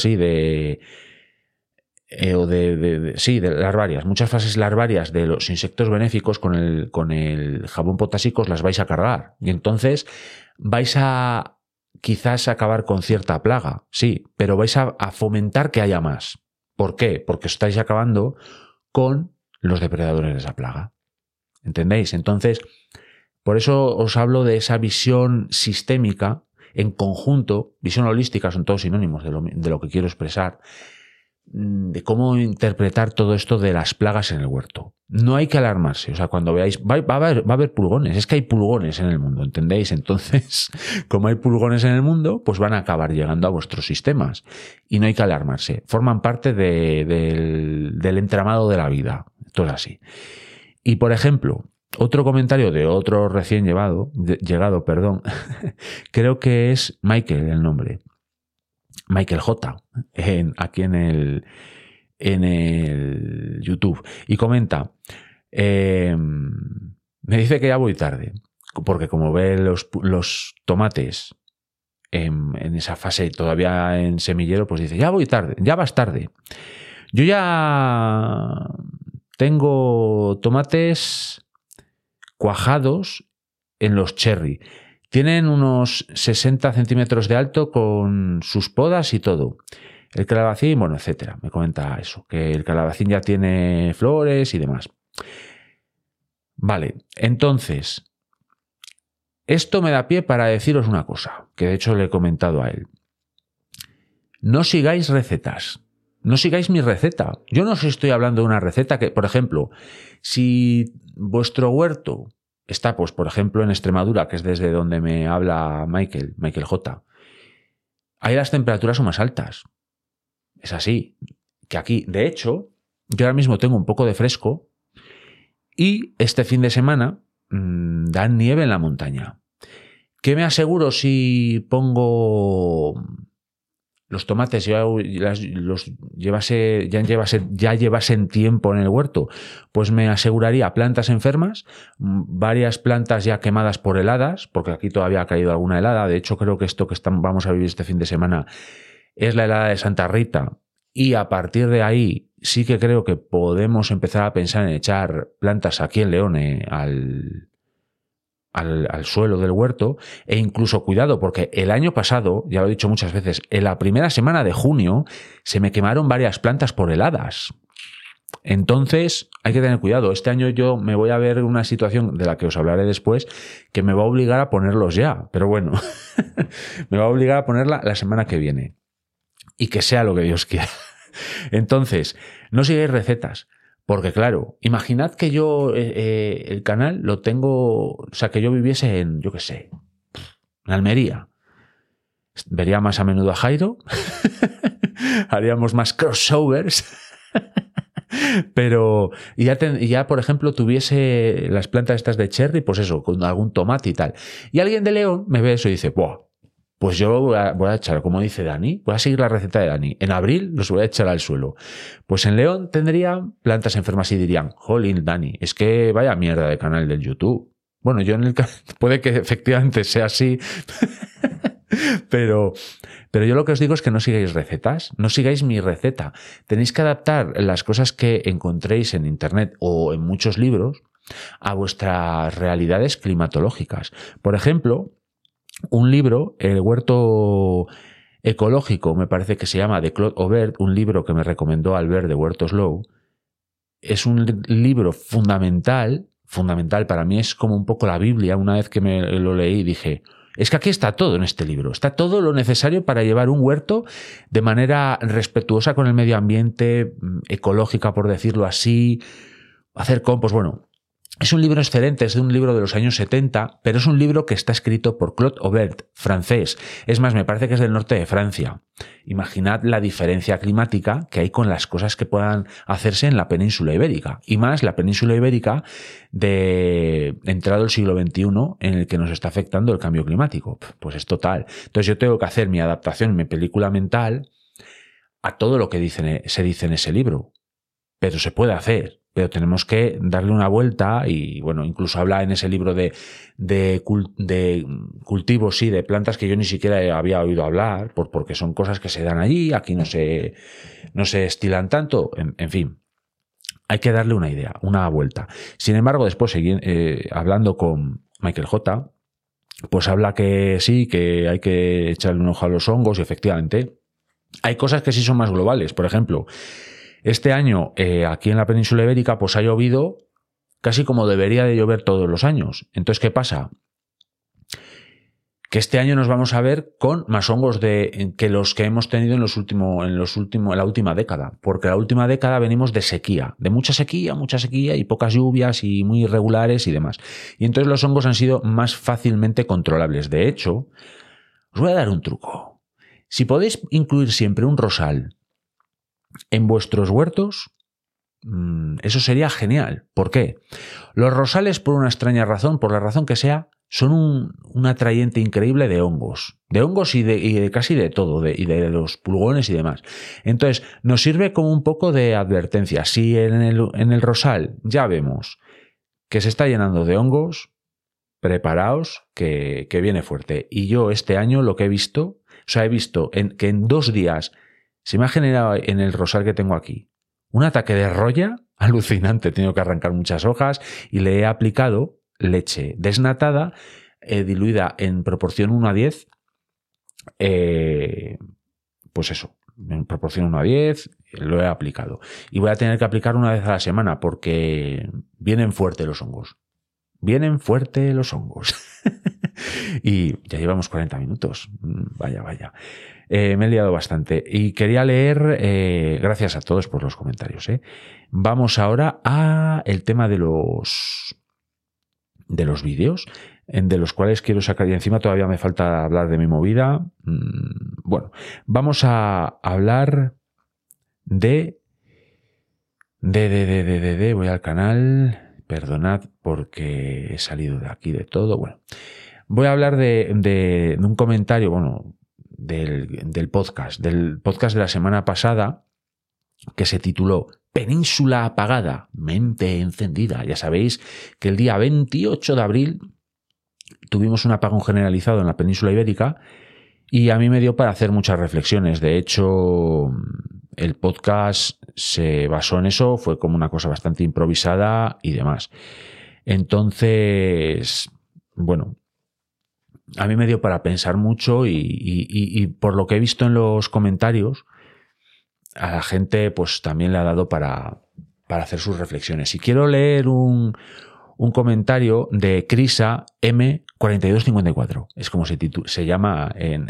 de los insectos benéficos con el jabón potásico las vais a cargar. Y entonces vais a quizás acabar con cierta plaga, sí, pero vais a fomentar que haya más. ¿Por qué? Porque estáis acabando con los depredadores de esa plaga. ¿Entendéis? Entonces, por eso os hablo de esa visión sistémica en conjunto, visión holística, son todos sinónimos de lo que quiero expresar, de cómo interpretar todo esto de las plagas en el huerto. No hay que alarmarse, o sea, cuando veáis, va a haber pulgones, es que hay pulgones en el mundo, ¿entendéis? Entonces, como hay pulgones en el mundo, pues van a acabar llegando a vuestros sistemas y no hay que alarmarse, forman parte del entramado de la vida, todo así. Y por ejemplo, otro comentario de otro recién llegado, creo que es Michael el nombre, Michael J, aquí en el YouTube, y comenta, me dice que ya voy tarde, porque como ve los tomates en esa fase todavía en semillero, pues dice, ya voy tarde, ya vas tarde. Yo ya tengo tomates cuajados en los cherry. Tienen unos 60 centímetros de alto con sus podas y todo. El calabacín, bueno, etcétera. Me comenta eso, que el calabacín ya tiene flores y demás. Vale, entonces, esto me da pie para deciros una cosa, que de hecho le he comentado a él. No sigáis recetas. No sigáis mi receta. Yo no os estoy hablando de una receta que, por ejemplo, si vuestro huerto está, pues, por ejemplo, en Extremadura, que es desde donde me habla Michael J. Ahí las temperaturas son más altas. Es así. Que aquí, de hecho, yo ahora mismo tengo un poco de fresco y este fin de semana dan nieve en la montaña. ¿Qué me aseguro si pongo los tomates ya llevasen tiempo en el huerto? Pues me aseguraría plantas enfermas, varias plantas ya quemadas por heladas, porque aquí todavía ha caído alguna helada. De hecho, creo que esto que vamos a vivir este fin de semana es la helada de Santa Rita, y a partir de ahí sí que creo que podemos empezar a pensar en echar plantas aquí en León al suelo del huerto. E incluso cuidado, porque el año pasado, ya lo he dicho muchas veces, en la primera semana de junio se me quemaron varias plantas por heladas. Entonces hay que tener cuidado. Este año yo me voy a ver una situación de la que os hablaré después, que me va a obligar a ponerlos ya, pero bueno, me va a obligar a ponerla la semana que viene, y que sea lo que Dios quiera. Entonces, no sigáis recetas. Porque claro, imaginad que yo el canal lo tengo, o sea, que yo viviese en, yo qué sé, en Almería. Vería más a menudo a Jairo, haríamos más crossovers, pero ya, por ejemplo, tuviese las plantas estas de cherry, pues eso, con algún tomate y tal. Y alguien de León me ve eso y dice, ¡buah! Pues yo voy a echar, como dice Dani, voy a seguir la receta de Dani. En abril los voy a echar al suelo. Pues en León tendría plantas enfermas y dirían, jolín, Dani, es que vaya mierda de canal del YouTube. Bueno, yo en el canal, puede que efectivamente sea así, pero yo lo que os digo es que no sigáis recetas, no sigáis mi receta. Tenéis que adaptar las cosas que encontréis en internet o en muchos libros a vuestras realidades climatológicas. Por ejemplo, un libro, El huerto ecológico, me parece que se llama, de Claude Aubert, un libro que me recomendó Albert de Huerto Slow, es un libro fundamental para mí, es como un poco la Biblia. Una vez que me lo leí dije, es que aquí está todo en este libro, está todo lo necesario para llevar un huerto de manera respetuosa con el medio ambiente, ecológica por decirlo así, hacer compost, bueno. Es un libro excelente, es de un libro de los años 70, pero es un libro que está escrito por Claude Aubert, francés. Es más, me parece que es del norte de Francia. Imaginad la diferencia climática que hay con las cosas que puedan hacerse en la península ibérica. Y más la península ibérica de entrado el siglo XXI, en el que nos está afectando el cambio climático. Pues es total. Entonces yo tengo que hacer mi adaptación, mi película mental, a todo lo que se dice en ese libro. Pero se puede hacer. Pero tenemos que darle una vuelta y, bueno, incluso habla en ese libro de cultivos, sí, de plantas que yo ni siquiera había oído hablar, porque son cosas que se dan allí, aquí no se estilan tanto, en fin. Hay que darle una idea, una vuelta. Sin embargo, después, hablando con Michael J., pues habla que sí, que hay que echarle un ojo a los hongos y efectivamente hay cosas que sí son más globales. Por ejemplo, este año, aquí en la península ibérica, pues ha llovido casi como debería de llover todos los años. Entonces, ¿qué pasa? Que este año nos vamos a ver con más hongos que los que hemos tenido en la última década. Porque la última década venimos de sequía, de mucha sequía y pocas lluvias y muy irregulares y demás. Y entonces los hongos han sido más fácilmente controlables. De hecho, os voy a dar un truco. Si podéis incluir siempre un rosal en vuestros huertos, eso sería genial. ¿Por qué? Los rosales, por una extraña razón, por la razón que sea, son un atrayente increíble de hongos y de casi de todo, y de los pulgones y demás. Entonces, nos sirve como un poco de advertencia. Si en el rosal ya vemos que se está llenando de hongos, preparaos que viene fuerte. Y yo este año lo que he visto, he visto que en 2 días se me ha generado en el rosal que tengo aquí un ataque de roya alucinante. He tenido que arrancar muchas hojas y le he aplicado leche desnatada, diluida en proporción 1:10. Pues eso, en proporción 1:10 lo he aplicado. Y voy a tener que aplicar una vez a la semana porque vienen fuertes los hongos. Vienen fuertes los hongos. Y ya llevamos 40 minutos. Vaya. Me he liado bastante. Y quería leer, gracias a todos por los comentarios. Vamos ahora a el tema de los vídeos, de los cuales quiero sacar, y encima todavía me falta hablar de mi movida. Bueno, vamos a hablar de voy al canal. Perdonad porque he salido de aquí de todo. Bueno, voy a hablar de un comentario, bueno, del podcast de la semana pasada, que se tituló Península apagada, mente encendida. Ya sabéis que el día 28 de abril tuvimos un apagón generalizado en la península ibérica y a mí me dio para hacer muchas reflexiones. De hecho, el podcast se basó en eso, fue como una cosa bastante improvisada y demás. Entonces, bueno, a mí me dio para pensar mucho y por lo que he visto en los comentarios, a la gente pues también le ha dado para hacer sus reflexiones. Y quiero leer un comentario de Crisa M4254. Es como se llama en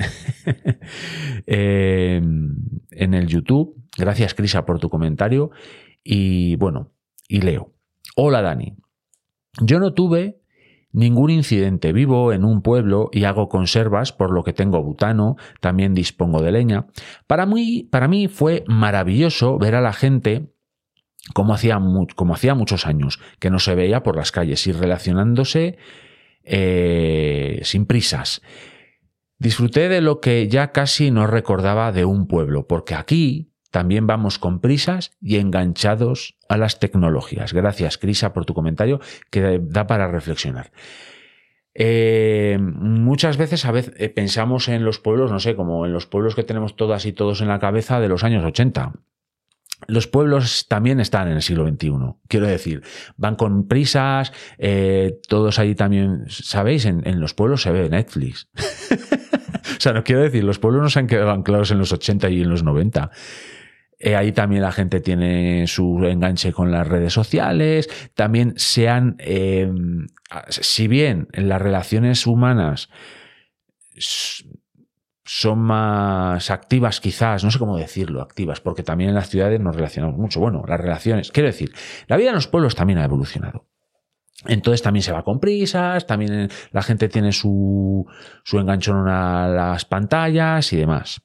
el YouTube. Gracias, Crisa, por tu comentario. Y bueno, y leo. Hola, Dani. Yo no tuve ningún incidente. Vivo en un pueblo y hago conservas, por lo que tengo butano, también dispongo de leña. Para mí fue maravilloso ver a la gente como hacía muchos años, que no se veía por las calles y relacionándose sin prisas. Disfruté de lo que ya casi no recordaba de un pueblo, porque aquí también vamos con prisas y enganchados a las tecnologías. Gracias, Crisa, por tu comentario, que da para reflexionar. Muchas veces pensamos en los pueblos, no sé, como en los pueblos que tenemos todas y todos en la cabeza de los años 80. Los pueblos también están en el siglo XXI. Quiero decir, van con prisas, todos allí también, ¿sabéis? En los pueblos se ve Netflix. O sea, no quiero decir, los pueblos no se han quedado anclados en los 80 y en los 90. Ahí también la gente tiene su enganche con las redes sociales. También si bien las relaciones humanas son más activas quizás, no sé cómo decirlo, activas, porque también en las ciudades nos relacionamos mucho. Bueno, las relaciones, quiero decir, la vida en los pueblos también ha evolucionado. Entonces también se va con prisas, también la gente tiene su enganchón a las pantallas y demás.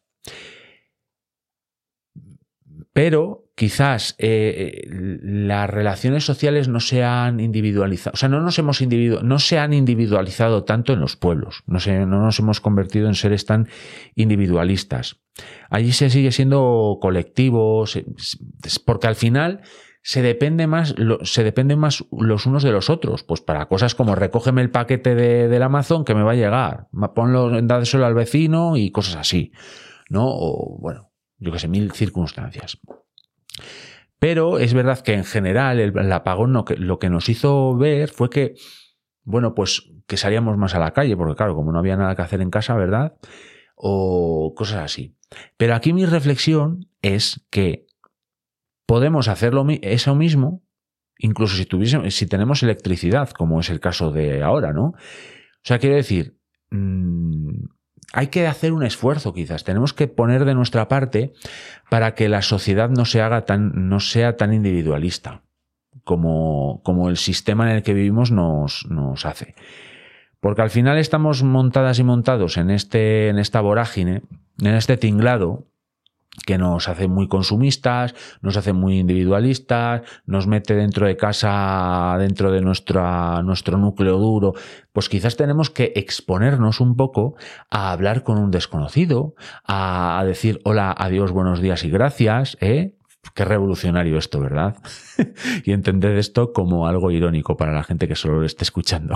Pero quizás las relaciones sociales no se han individualizado, o sea, no se han individualizado tanto en los pueblos, no nos hemos convertido en seres tan individualistas. Allí se sigue siendo colectivo, porque al final se dependen más los unos de los otros, pues para cosas como recógeme el paquete del Amazon que me va a llegar, dáselo al vecino y cosas así, ¿no? O bueno, yo qué sé, mil circunstancias. Pero es verdad que en general el apagón lo que nos hizo ver fue que, bueno, pues que salíamos más a la calle, porque claro, como no había nada que hacer en casa, ¿verdad? O cosas así. Pero aquí mi reflexión es que podemos hacer eso mismo, incluso si tenemos electricidad, como es el caso de ahora, ¿no? O sea, quiero decir, hay que hacer un esfuerzo quizás, tenemos que poner de nuestra parte para que la sociedad no sea tan individualista como el sistema en el que vivimos nos hace. Porque al final estamos montadas y montados en esta vorágine, en este tinglado, que nos hace muy consumistas, nos hace muy individualistas, nos mete dentro de casa, dentro de nuestro núcleo duro. Pues quizás tenemos que exponernos un poco a hablar con un desconocido, a decir hola, adiós, buenos días y gracias, ¿eh? Qué revolucionario esto, ¿verdad? Y entender esto como algo irónico para la gente que solo lo esté escuchando.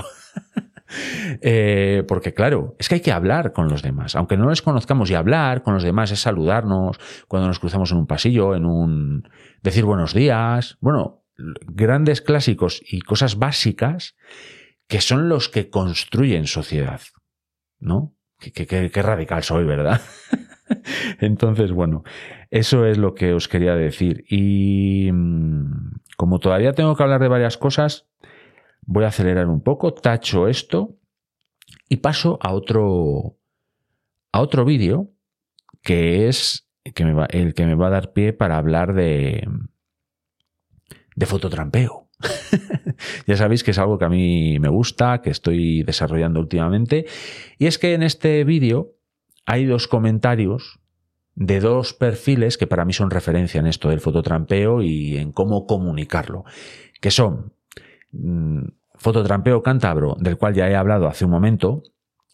Porque claro, es que hay que hablar con los demás, aunque no les conozcamos, y hablar con los demás es saludarnos cuando nos cruzamos en un pasillo, decir buenos días, bueno, grandes clásicos y cosas básicas que son los que construyen sociedad, ¿no? Qué radical soy, ¿verdad? Entonces, bueno, eso es lo que os quería decir. Y como todavía tengo que hablar de varias cosas, voy a acelerar un poco, tacho esto y paso a otro vídeo que es el que me va a dar pie para hablar de fototrampeo. Ya sabéis que es algo que a mí me gusta, que estoy desarrollando últimamente. Y es que en este vídeo hay dos comentarios de dos perfiles que para mí son referencia en esto del fototrampeo y en cómo comunicarlo, que son Fototrampeo Cántabro, del cual ya he hablado hace un momento,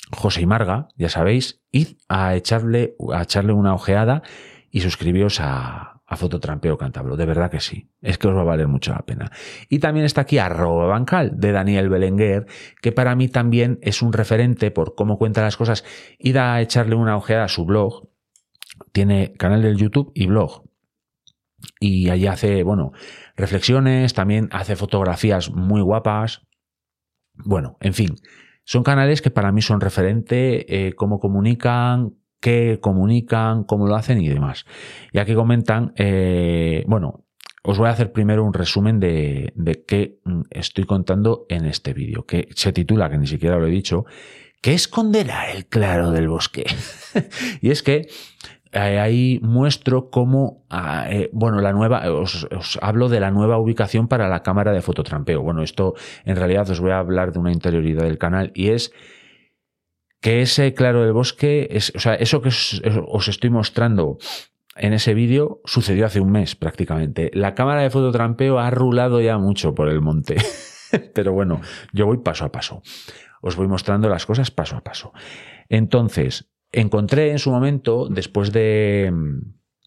José y Marga, ya sabéis, id a echarle una ojeada y suscribíos a Fototrampeo Cántabro, de verdad que sí, es que os va a valer mucho la pena. Y también está aquí @bancal de Daniel Belenguer, que para mí también es un referente por cómo cuenta las cosas. Id a echarle una ojeada a su blog, tiene canal de YouTube y blog, y allí hace, bueno, reflexiones, también hace fotografías muy guapas, bueno, en fin, son canales que para mí son referente, cómo comunican, qué comunican, cómo lo hacen y demás. Y aquí comentan, bueno, os voy a hacer primero un resumen de qué estoy contando en este vídeo, que se titula, que ni siquiera lo he dicho, ¿qué esconderá el claro del bosque? Y es que ahí muestro cómo, bueno, la nueva, os hablo de la nueva ubicación para la cámara de fototrampeo. Bueno, esto en realidad os voy a hablar de una interioridad del canal, y es que ese claro del bosque, o sea, eso que os estoy mostrando en ese vídeo sucedió hace un mes prácticamente. La cámara de fototrampeo ha rulado ya mucho por el monte. Pero bueno, yo voy paso a paso. Os voy mostrando las cosas paso a paso. Entonces, encontré en su momento, después del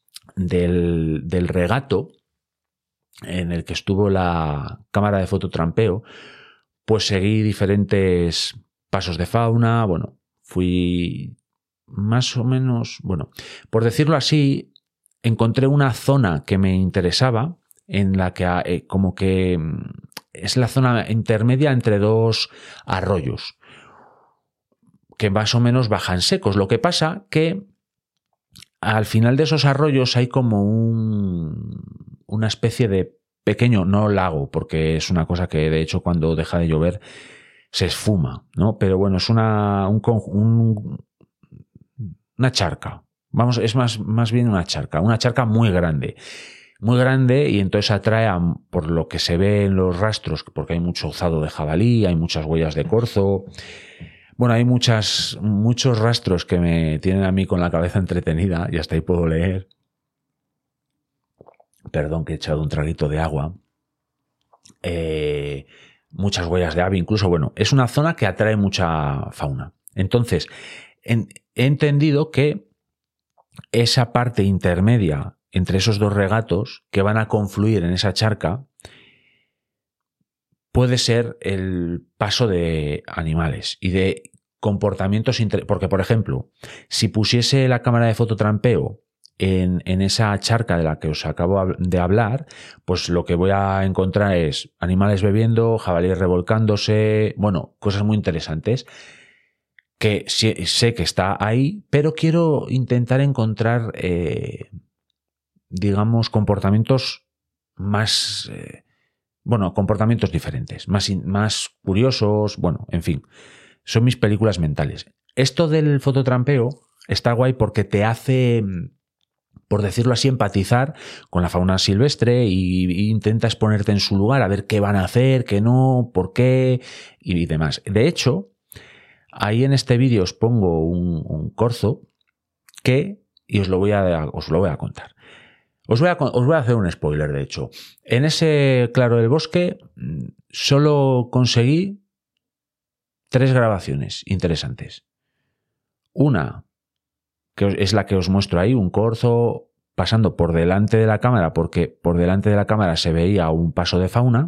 regato en el que estuvo la cámara de fototrampeo, pues seguí diferentes pasos de fauna, bueno, fui más o menos, bueno, por decirlo así, encontré una zona que me interesaba, en la que como que es la zona intermedia entre dos arroyos, que más o menos bajan secos. Lo que pasa que al final de esos arroyos hay como una especie de pequeño, no lago, porque es una cosa que de hecho cuando deja de llover se esfuma, ¿no? Pero bueno, es una charca. Vamos, es más bien una charca muy grande, y entonces atrae, por lo que se ve en los rastros, porque hay mucho ozado de jabalí, hay muchas huellas de corzo. Bueno, hay muchos rastros que me tienen a mí con la cabeza entretenida, y hasta ahí puedo leer. Perdón, que he echado un traguito de agua. Muchas huellas de ave, incluso, bueno, es una zona que atrae mucha fauna. Entonces, he entendido que esa parte intermedia entre esos dos regatos que van a confluir en esa charca puede ser el paso de animales y de comportamientos, porque por ejemplo, si pusiese la cámara de fototrampeo en esa charca de la que os acabo de hablar, pues lo que voy a encontrar es animales bebiendo, jabalíes revolcándose, bueno, cosas muy interesantes que sé que está ahí, pero quiero intentar encontrar, digamos, comportamientos más, bueno, comportamientos diferentes, más curiosos, bueno, en fin, son mis películas mentales. Esto del fototrampeo está guay porque te hace, por decirlo así, empatizar con la fauna silvestre y intentas ponerte en su lugar, a ver qué van a hacer, qué no, por qué y demás. De hecho, ahí en este vídeo os pongo un corzo y os lo voy a contar. Os voy a hacer un spoiler, de hecho. En ese claro del bosque solo conseguí 3 grabaciones interesantes. Una, que es la que os muestro ahí, un corzo pasando por delante de la cámara, porque por delante de la cámara se veía un paso de fauna.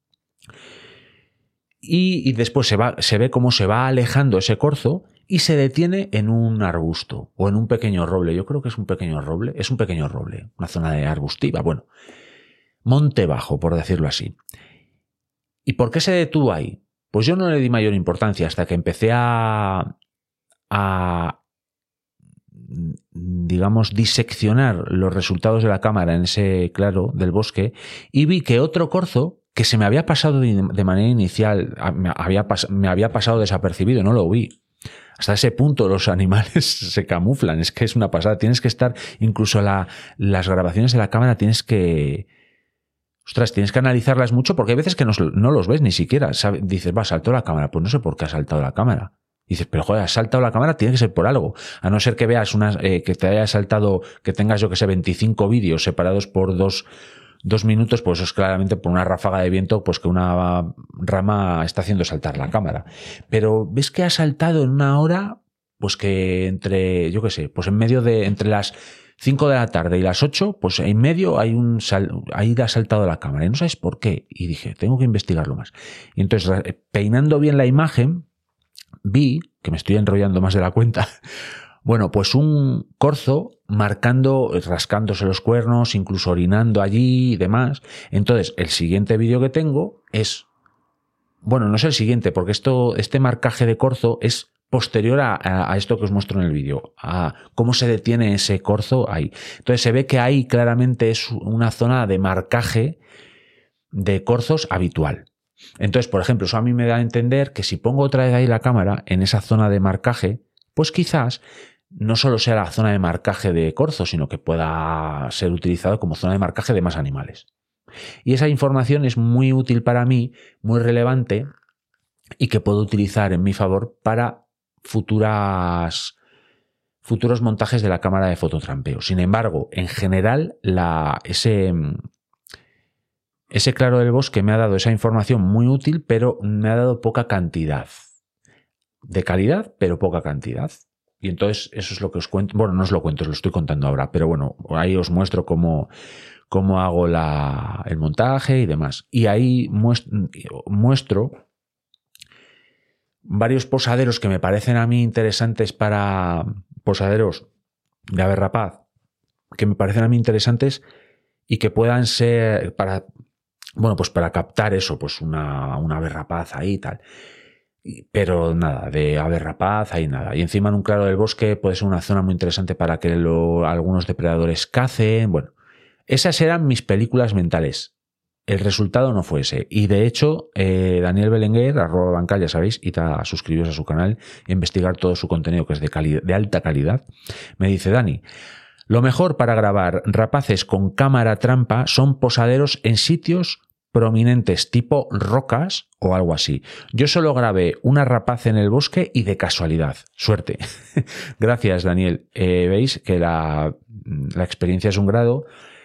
Y después se ve cómo se va alejando ese corzo y se detiene en un arbusto o en un pequeño roble. Yo creo que es un pequeño roble. Es un pequeño roble, una zona de arbustiva. Bueno, monte bajo, por decirlo así. ¿Y por qué se detuvo ahí? Pues yo no le di mayor importancia hasta que empecé a digamos, diseccionar los resultados de la cámara en ese claro del bosque y vi que otro corzo que se me había pasado de manera inicial, me había pasado desapercibido, no lo vi. Hasta ese punto los animales se camuflan, es que es una pasada. Tienes que estar, incluso las grabaciones de la cámara tienes que analizarlas mucho porque hay veces que no los ves ni siquiera. Dices, saltó la cámara, pues no sé por qué ha saltado la cámara. Dices, pero joder, has saltado la cámara, tiene que ser por algo. A no ser que veas que te haya saltado, que tengas, yo que sé, 25 vídeos separados por dos 2 minutos, pues eso es claramente por una ráfaga de viento, pues que una rama está haciendo saltar la cámara. Pero ves que ha saltado en una hora, pues que entre, yo qué sé, pues en medio de, entre las 5 de la tarde y las 8, pues en medio ahí ha saltado la cámara y no sabes por qué. Y dije, tengo que investigarlo más. Y entonces, peinando bien la imagen, vi, que me estoy enrollando más de la cuenta, bueno, pues un corzo marcando, rascándose los cuernos, incluso orinando allí y demás. Entonces, el siguiente vídeo que tengo es, bueno, no es el siguiente, porque este marcaje de corzo es posterior a esto que os muestro en el vídeo, a cómo se detiene ese corzo ahí. Entonces se ve que ahí claramente es una zona de marcaje de corzos habitual. Entonces, por ejemplo, eso a mí me da a entender que si pongo otra vez ahí la cámara en esa zona de marcaje, pues quizás no solo sea la zona de marcaje de corzo, sino que pueda ser utilizado como zona de marcaje de más animales. Y esa información es muy útil para mí, muy relevante y que puedo utilizar en mi favor para futuros montajes de la cámara de fototrampeo. Sin embargo, en general, ese claro del bosque me ha dado esa información muy útil, pero me ha dado poca cantidad. De calidad, pero poca cantidad. Y entonces eso es lo que os cuento. Bueno, no os lo cuento, os lo estoy contando ahora, pero bueno, ahí os muestro cómo hago el montaje y demás. Y ahí muestro varios posaderos que me parecen a mí interesantes para posaderos de ave rapaz, que me parecen a mí interesantes y que puedan ser para, bueno, pues para captar eso, pues una ave rapaz ahí y tal. Pero nada, de ave rapaz ahí nada. Y encima en un claro del bosque puede ser una zona muy interesante para que algunos depredadores cacen. Bueno, esas eran mis películas mentales. El resultado no fue ese. Y de hecho, Daniel Belenguer, @Bancal, ya sabéis, y a suscribiros a su canal e investigar todo su contenido, que es de alta calidad, me dice: Dani, lo mejor para grabar rapaces con cámara trampa son posaderos en sitios prominentes tipo rocas o algo así. Yo solo grabé una rapaz en el bosque y de casualidad. Suerte. Gracias, Daniel. Veis que la experiencia es un grado.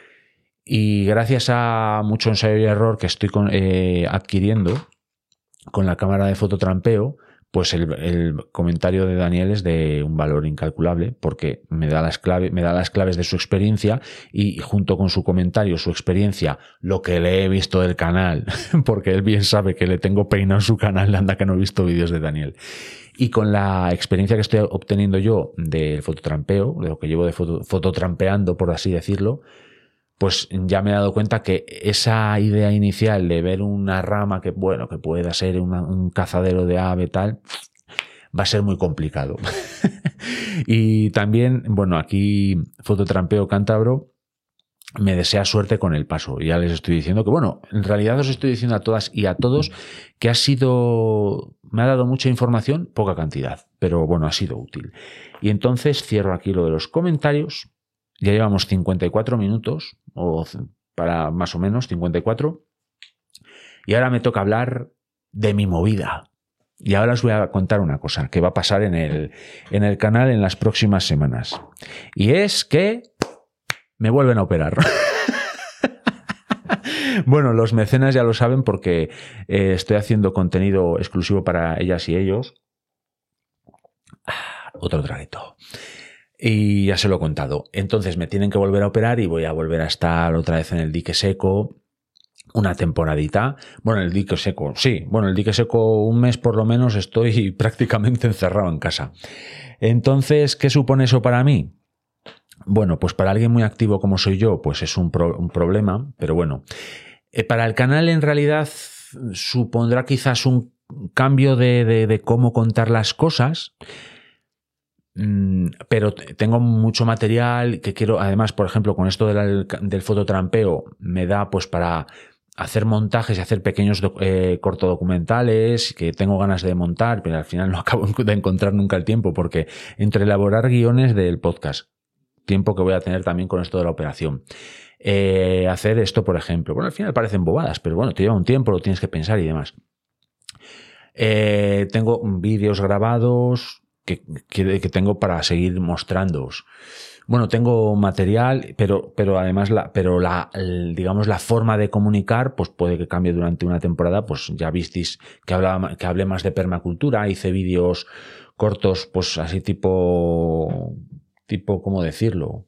Y gracias a mucho ensayo y error que estoy adquiriendo con la cámara de fototrampeo, pues el comentario de Daniel es de un valor incalculable, porque me da las claves de su experiencia y junto con su comentario, su experiencia, lo que le he visto del canal, porque él bien sabe que le tengo peinado en su canal, anda que no he visto vídeos de Daniel. Y con la experiencia que estoy obteniendo yo del fototrampeo, de lo que llevo de fototrampeando, por así decirlo, pues ya me he dado cuenta que esa idea inicial de ver una rama que, bueno, que pueda ser un cazadero de ave tal, va a ser muy complicado. Y también, bueno, aquí Fototrampeo Cántabro me desea suerte con el paso. Ya les estoy diciendo que, bueno, en realidad os estoy diciendo a todas y a todos que me ha dado mucha información, poca cantidad, pero bueno, ha sido útil. Y entonces cierro aquí lo de los comentarios. Ya llevamos 54 minutos, o para más o menos 54, y ahora me toca hablar de mi movida. Y ahora os voy a contar una cosa que va a pasar en el canal en las próximas semanas. Y es que me vuelven a operar. Bueno, los mecenas ya lo saben porque estoy haciendo contenido exclusivo para ellas y ellos. Otro traguito. Y ya se lo he contado. Entonces me tienen que volver a operar y voy a volver a estar otra vez en el dique seco una temporadita. Bueno, el dique seco, sí. Bueno, el dique seco un mes por lo menos estoy prácticamente encerrado en casa. Entonces, ¿qué supone eso para mí? Bueno, pues para alguien muy activo como soy yo, pues es un problema. Pero bueno, para el canal en realidad supondrá quizás un cambio de cómo contar las cosas. Pero tengo mucho material que quiero, además, por ejemplo, con esto del fototrampeo me da pues para hacer montajes y hacer pequeños cortodocumentales que tengo ganas de montar, pero al final no acabo de encontrar nunca el tiempo, porque entre elaborar guiones del podcast, tiempo que voy a tener también con esto de la operación, hacer esto, por ejemplo, bueno, al final parecen bobadas, pero bueno, te lleva un tiempo, lo tienes que pensar y demás. Tengo vídeos grabados que tengo para seguir mostrándoos. Bueno, tengo material, pero además digamos la forma de comunicar pues puede que cambie durante una temporada. Pues ya visteis que hablé más de permacultura, hice vídeos cortos, pues así tipo, ¿cómo decirlo?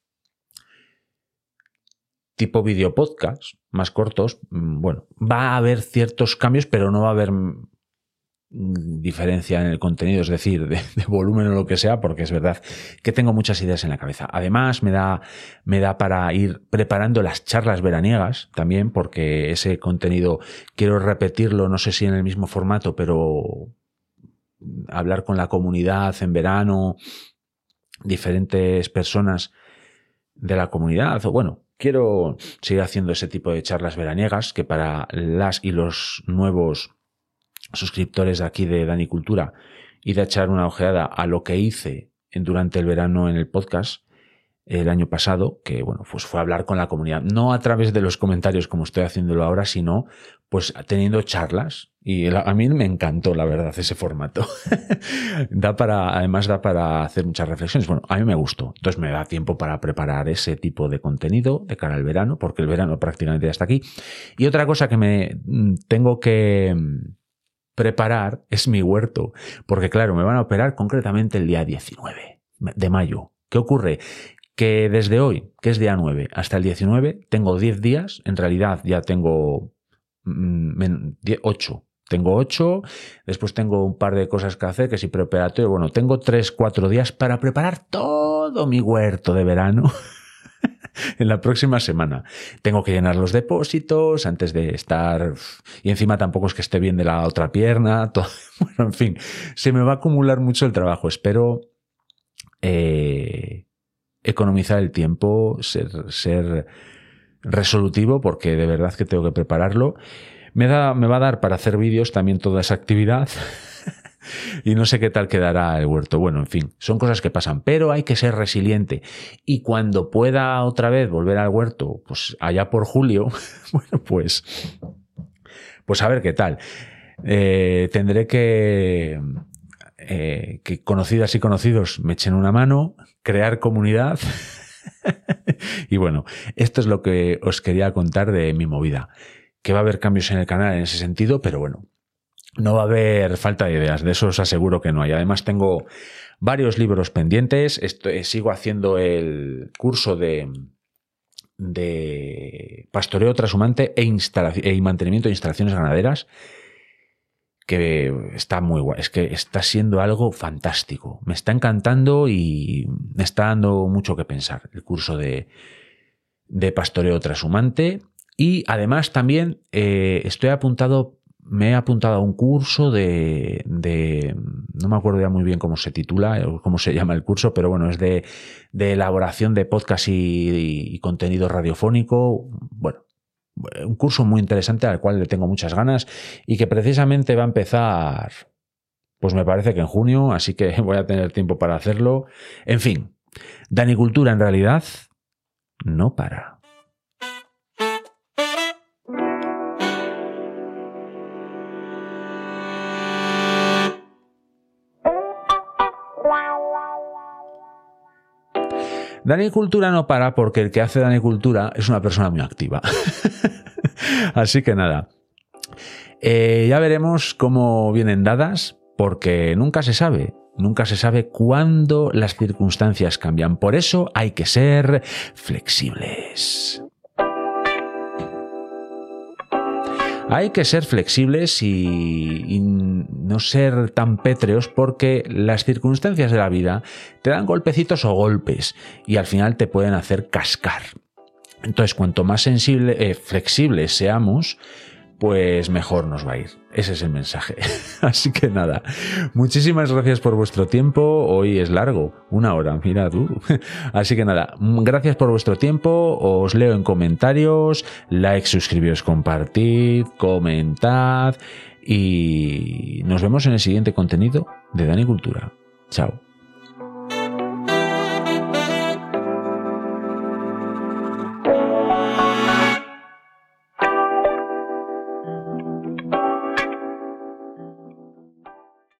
Tipo video podcast, más cortos. Bueno, va a haber ciertos cambios, pero no va a haber diferencia en el contenido, es decir, de volumen o lo que sea, porque es verdad que tengo muchas ideas en la cabeza. Además, me da para ir preparando las charlas veraniegas también, porque ese contenido quiero repetirlo, no sé si en el mismo formato, pero hablar con la comunidad en verano, diferentes personas de la comunidad, o bueno, quiero seguir haciendo ese tipo de charlas veraniegas que para las y los nuevos suscriptores de aquí de Dani Cultura y de echar una ojeada a lo que hice durante el verano en el podcast el año pasado, que bueno, pues fue hablar con la comunidad, no a través de los comentarios como estoy haciéndolo ahora, sino pues teniendo charlas, y a mí me encantó la verdad ese formato. Además da para hacer muchas reflexiones. Bueno, a mí me gustó, entonces me da tiempo para preparar ese tipo de contenido de cara al verano, porque el verano prácticamente ya está aquí. Y otra cosa que me tengo que preparar es mi huerto, porque claro, me van a operar concretamente el día 19 de mayo. ¿Qué ocurre? Que desde hoy, que es día 9, hasta el 19, tengo 10 días, en realidad ya tengo 8. Tengo 8, después tengo un par de cosas que hacer, que si preoperatorio, bueno, tengo 3-4 días para preparar todo mi huerto de verano. En la próxima semana tengo que llenar los depósitos antes de estar, y encima tampoco es que esté bien de la otra pierna, todo. Bueno, en fin, se me va a acumular mucho el trabajo. Espero economizar el tiempo, ser resolutivo, porque de verdad que tengo que prepararlo. Me va a dar para hacer vídeos también toda esa actividad. Y no sé qué tal quedará el huerto. Bueno, en fin, son cosas que pasan, pero hay que ser resiliente. Y cuando pueda otra vez volver al huerto, pues allá por julio, bueno, pues a ver qué tal. Tendré que conocidas y conocidos me echen una mano, crear comunidad. Y bueno, esto es lo que os quería contar de mi movida. Que va a haber cambios en el canal en ese sentido, pero bueno, no va a haber falta de ideas, de eso os aseguro que no hay. Además tengo varios libros pendientes, sigo haciendo el curso de pastoreo trashumante y mantenimiento de instalaciones ganaderas, que está muy guay, es que está siendo algo fantástico, me está encantando y me está dando mucho que pensar el curso de pastoreo trashumante. Y además también me he apuntado a un curso de no me acuerdo ya muy bien cómo se titula o cómo se llama el curso, pero bueno, es de elaboración de podcast y contenido radiofónico. Bueno, un curso muy interesante al cual le tengo muchas ganas y que precisamente va a empezar, pues me parece que en junio, así que voy a tener tiempo para hacerlo. En fin, Dani Cultura en realidad no para. Dani Cultura no para porque el que hace Dani Cultura es una persona muy activa. Así que nada, ya veremos cómo vienen dadas, porque nunca se sabe cuándo las circunstancias cambian. Por eso hay que ser flexibles. Hay que ser flexibles y no ser tan pétreos, porque las circunstancias de la vida te dan golpecitos o golpes y al final te pueden hacer cascar. Entonces, cuanto más flexibles seamos, pues mejor nos va a ir. Ese es el mensaje. Así que nada, muchísimas gracias por vuestro tiempo. Hoy es largo, 1 hora, mira tú. Así que nada, gracias por vuestro tiempo. Os leo en comentarios, like, suscribíos, compartid, comentad y nos vemos en el siguiente contenido de Dani Cultura. Chao.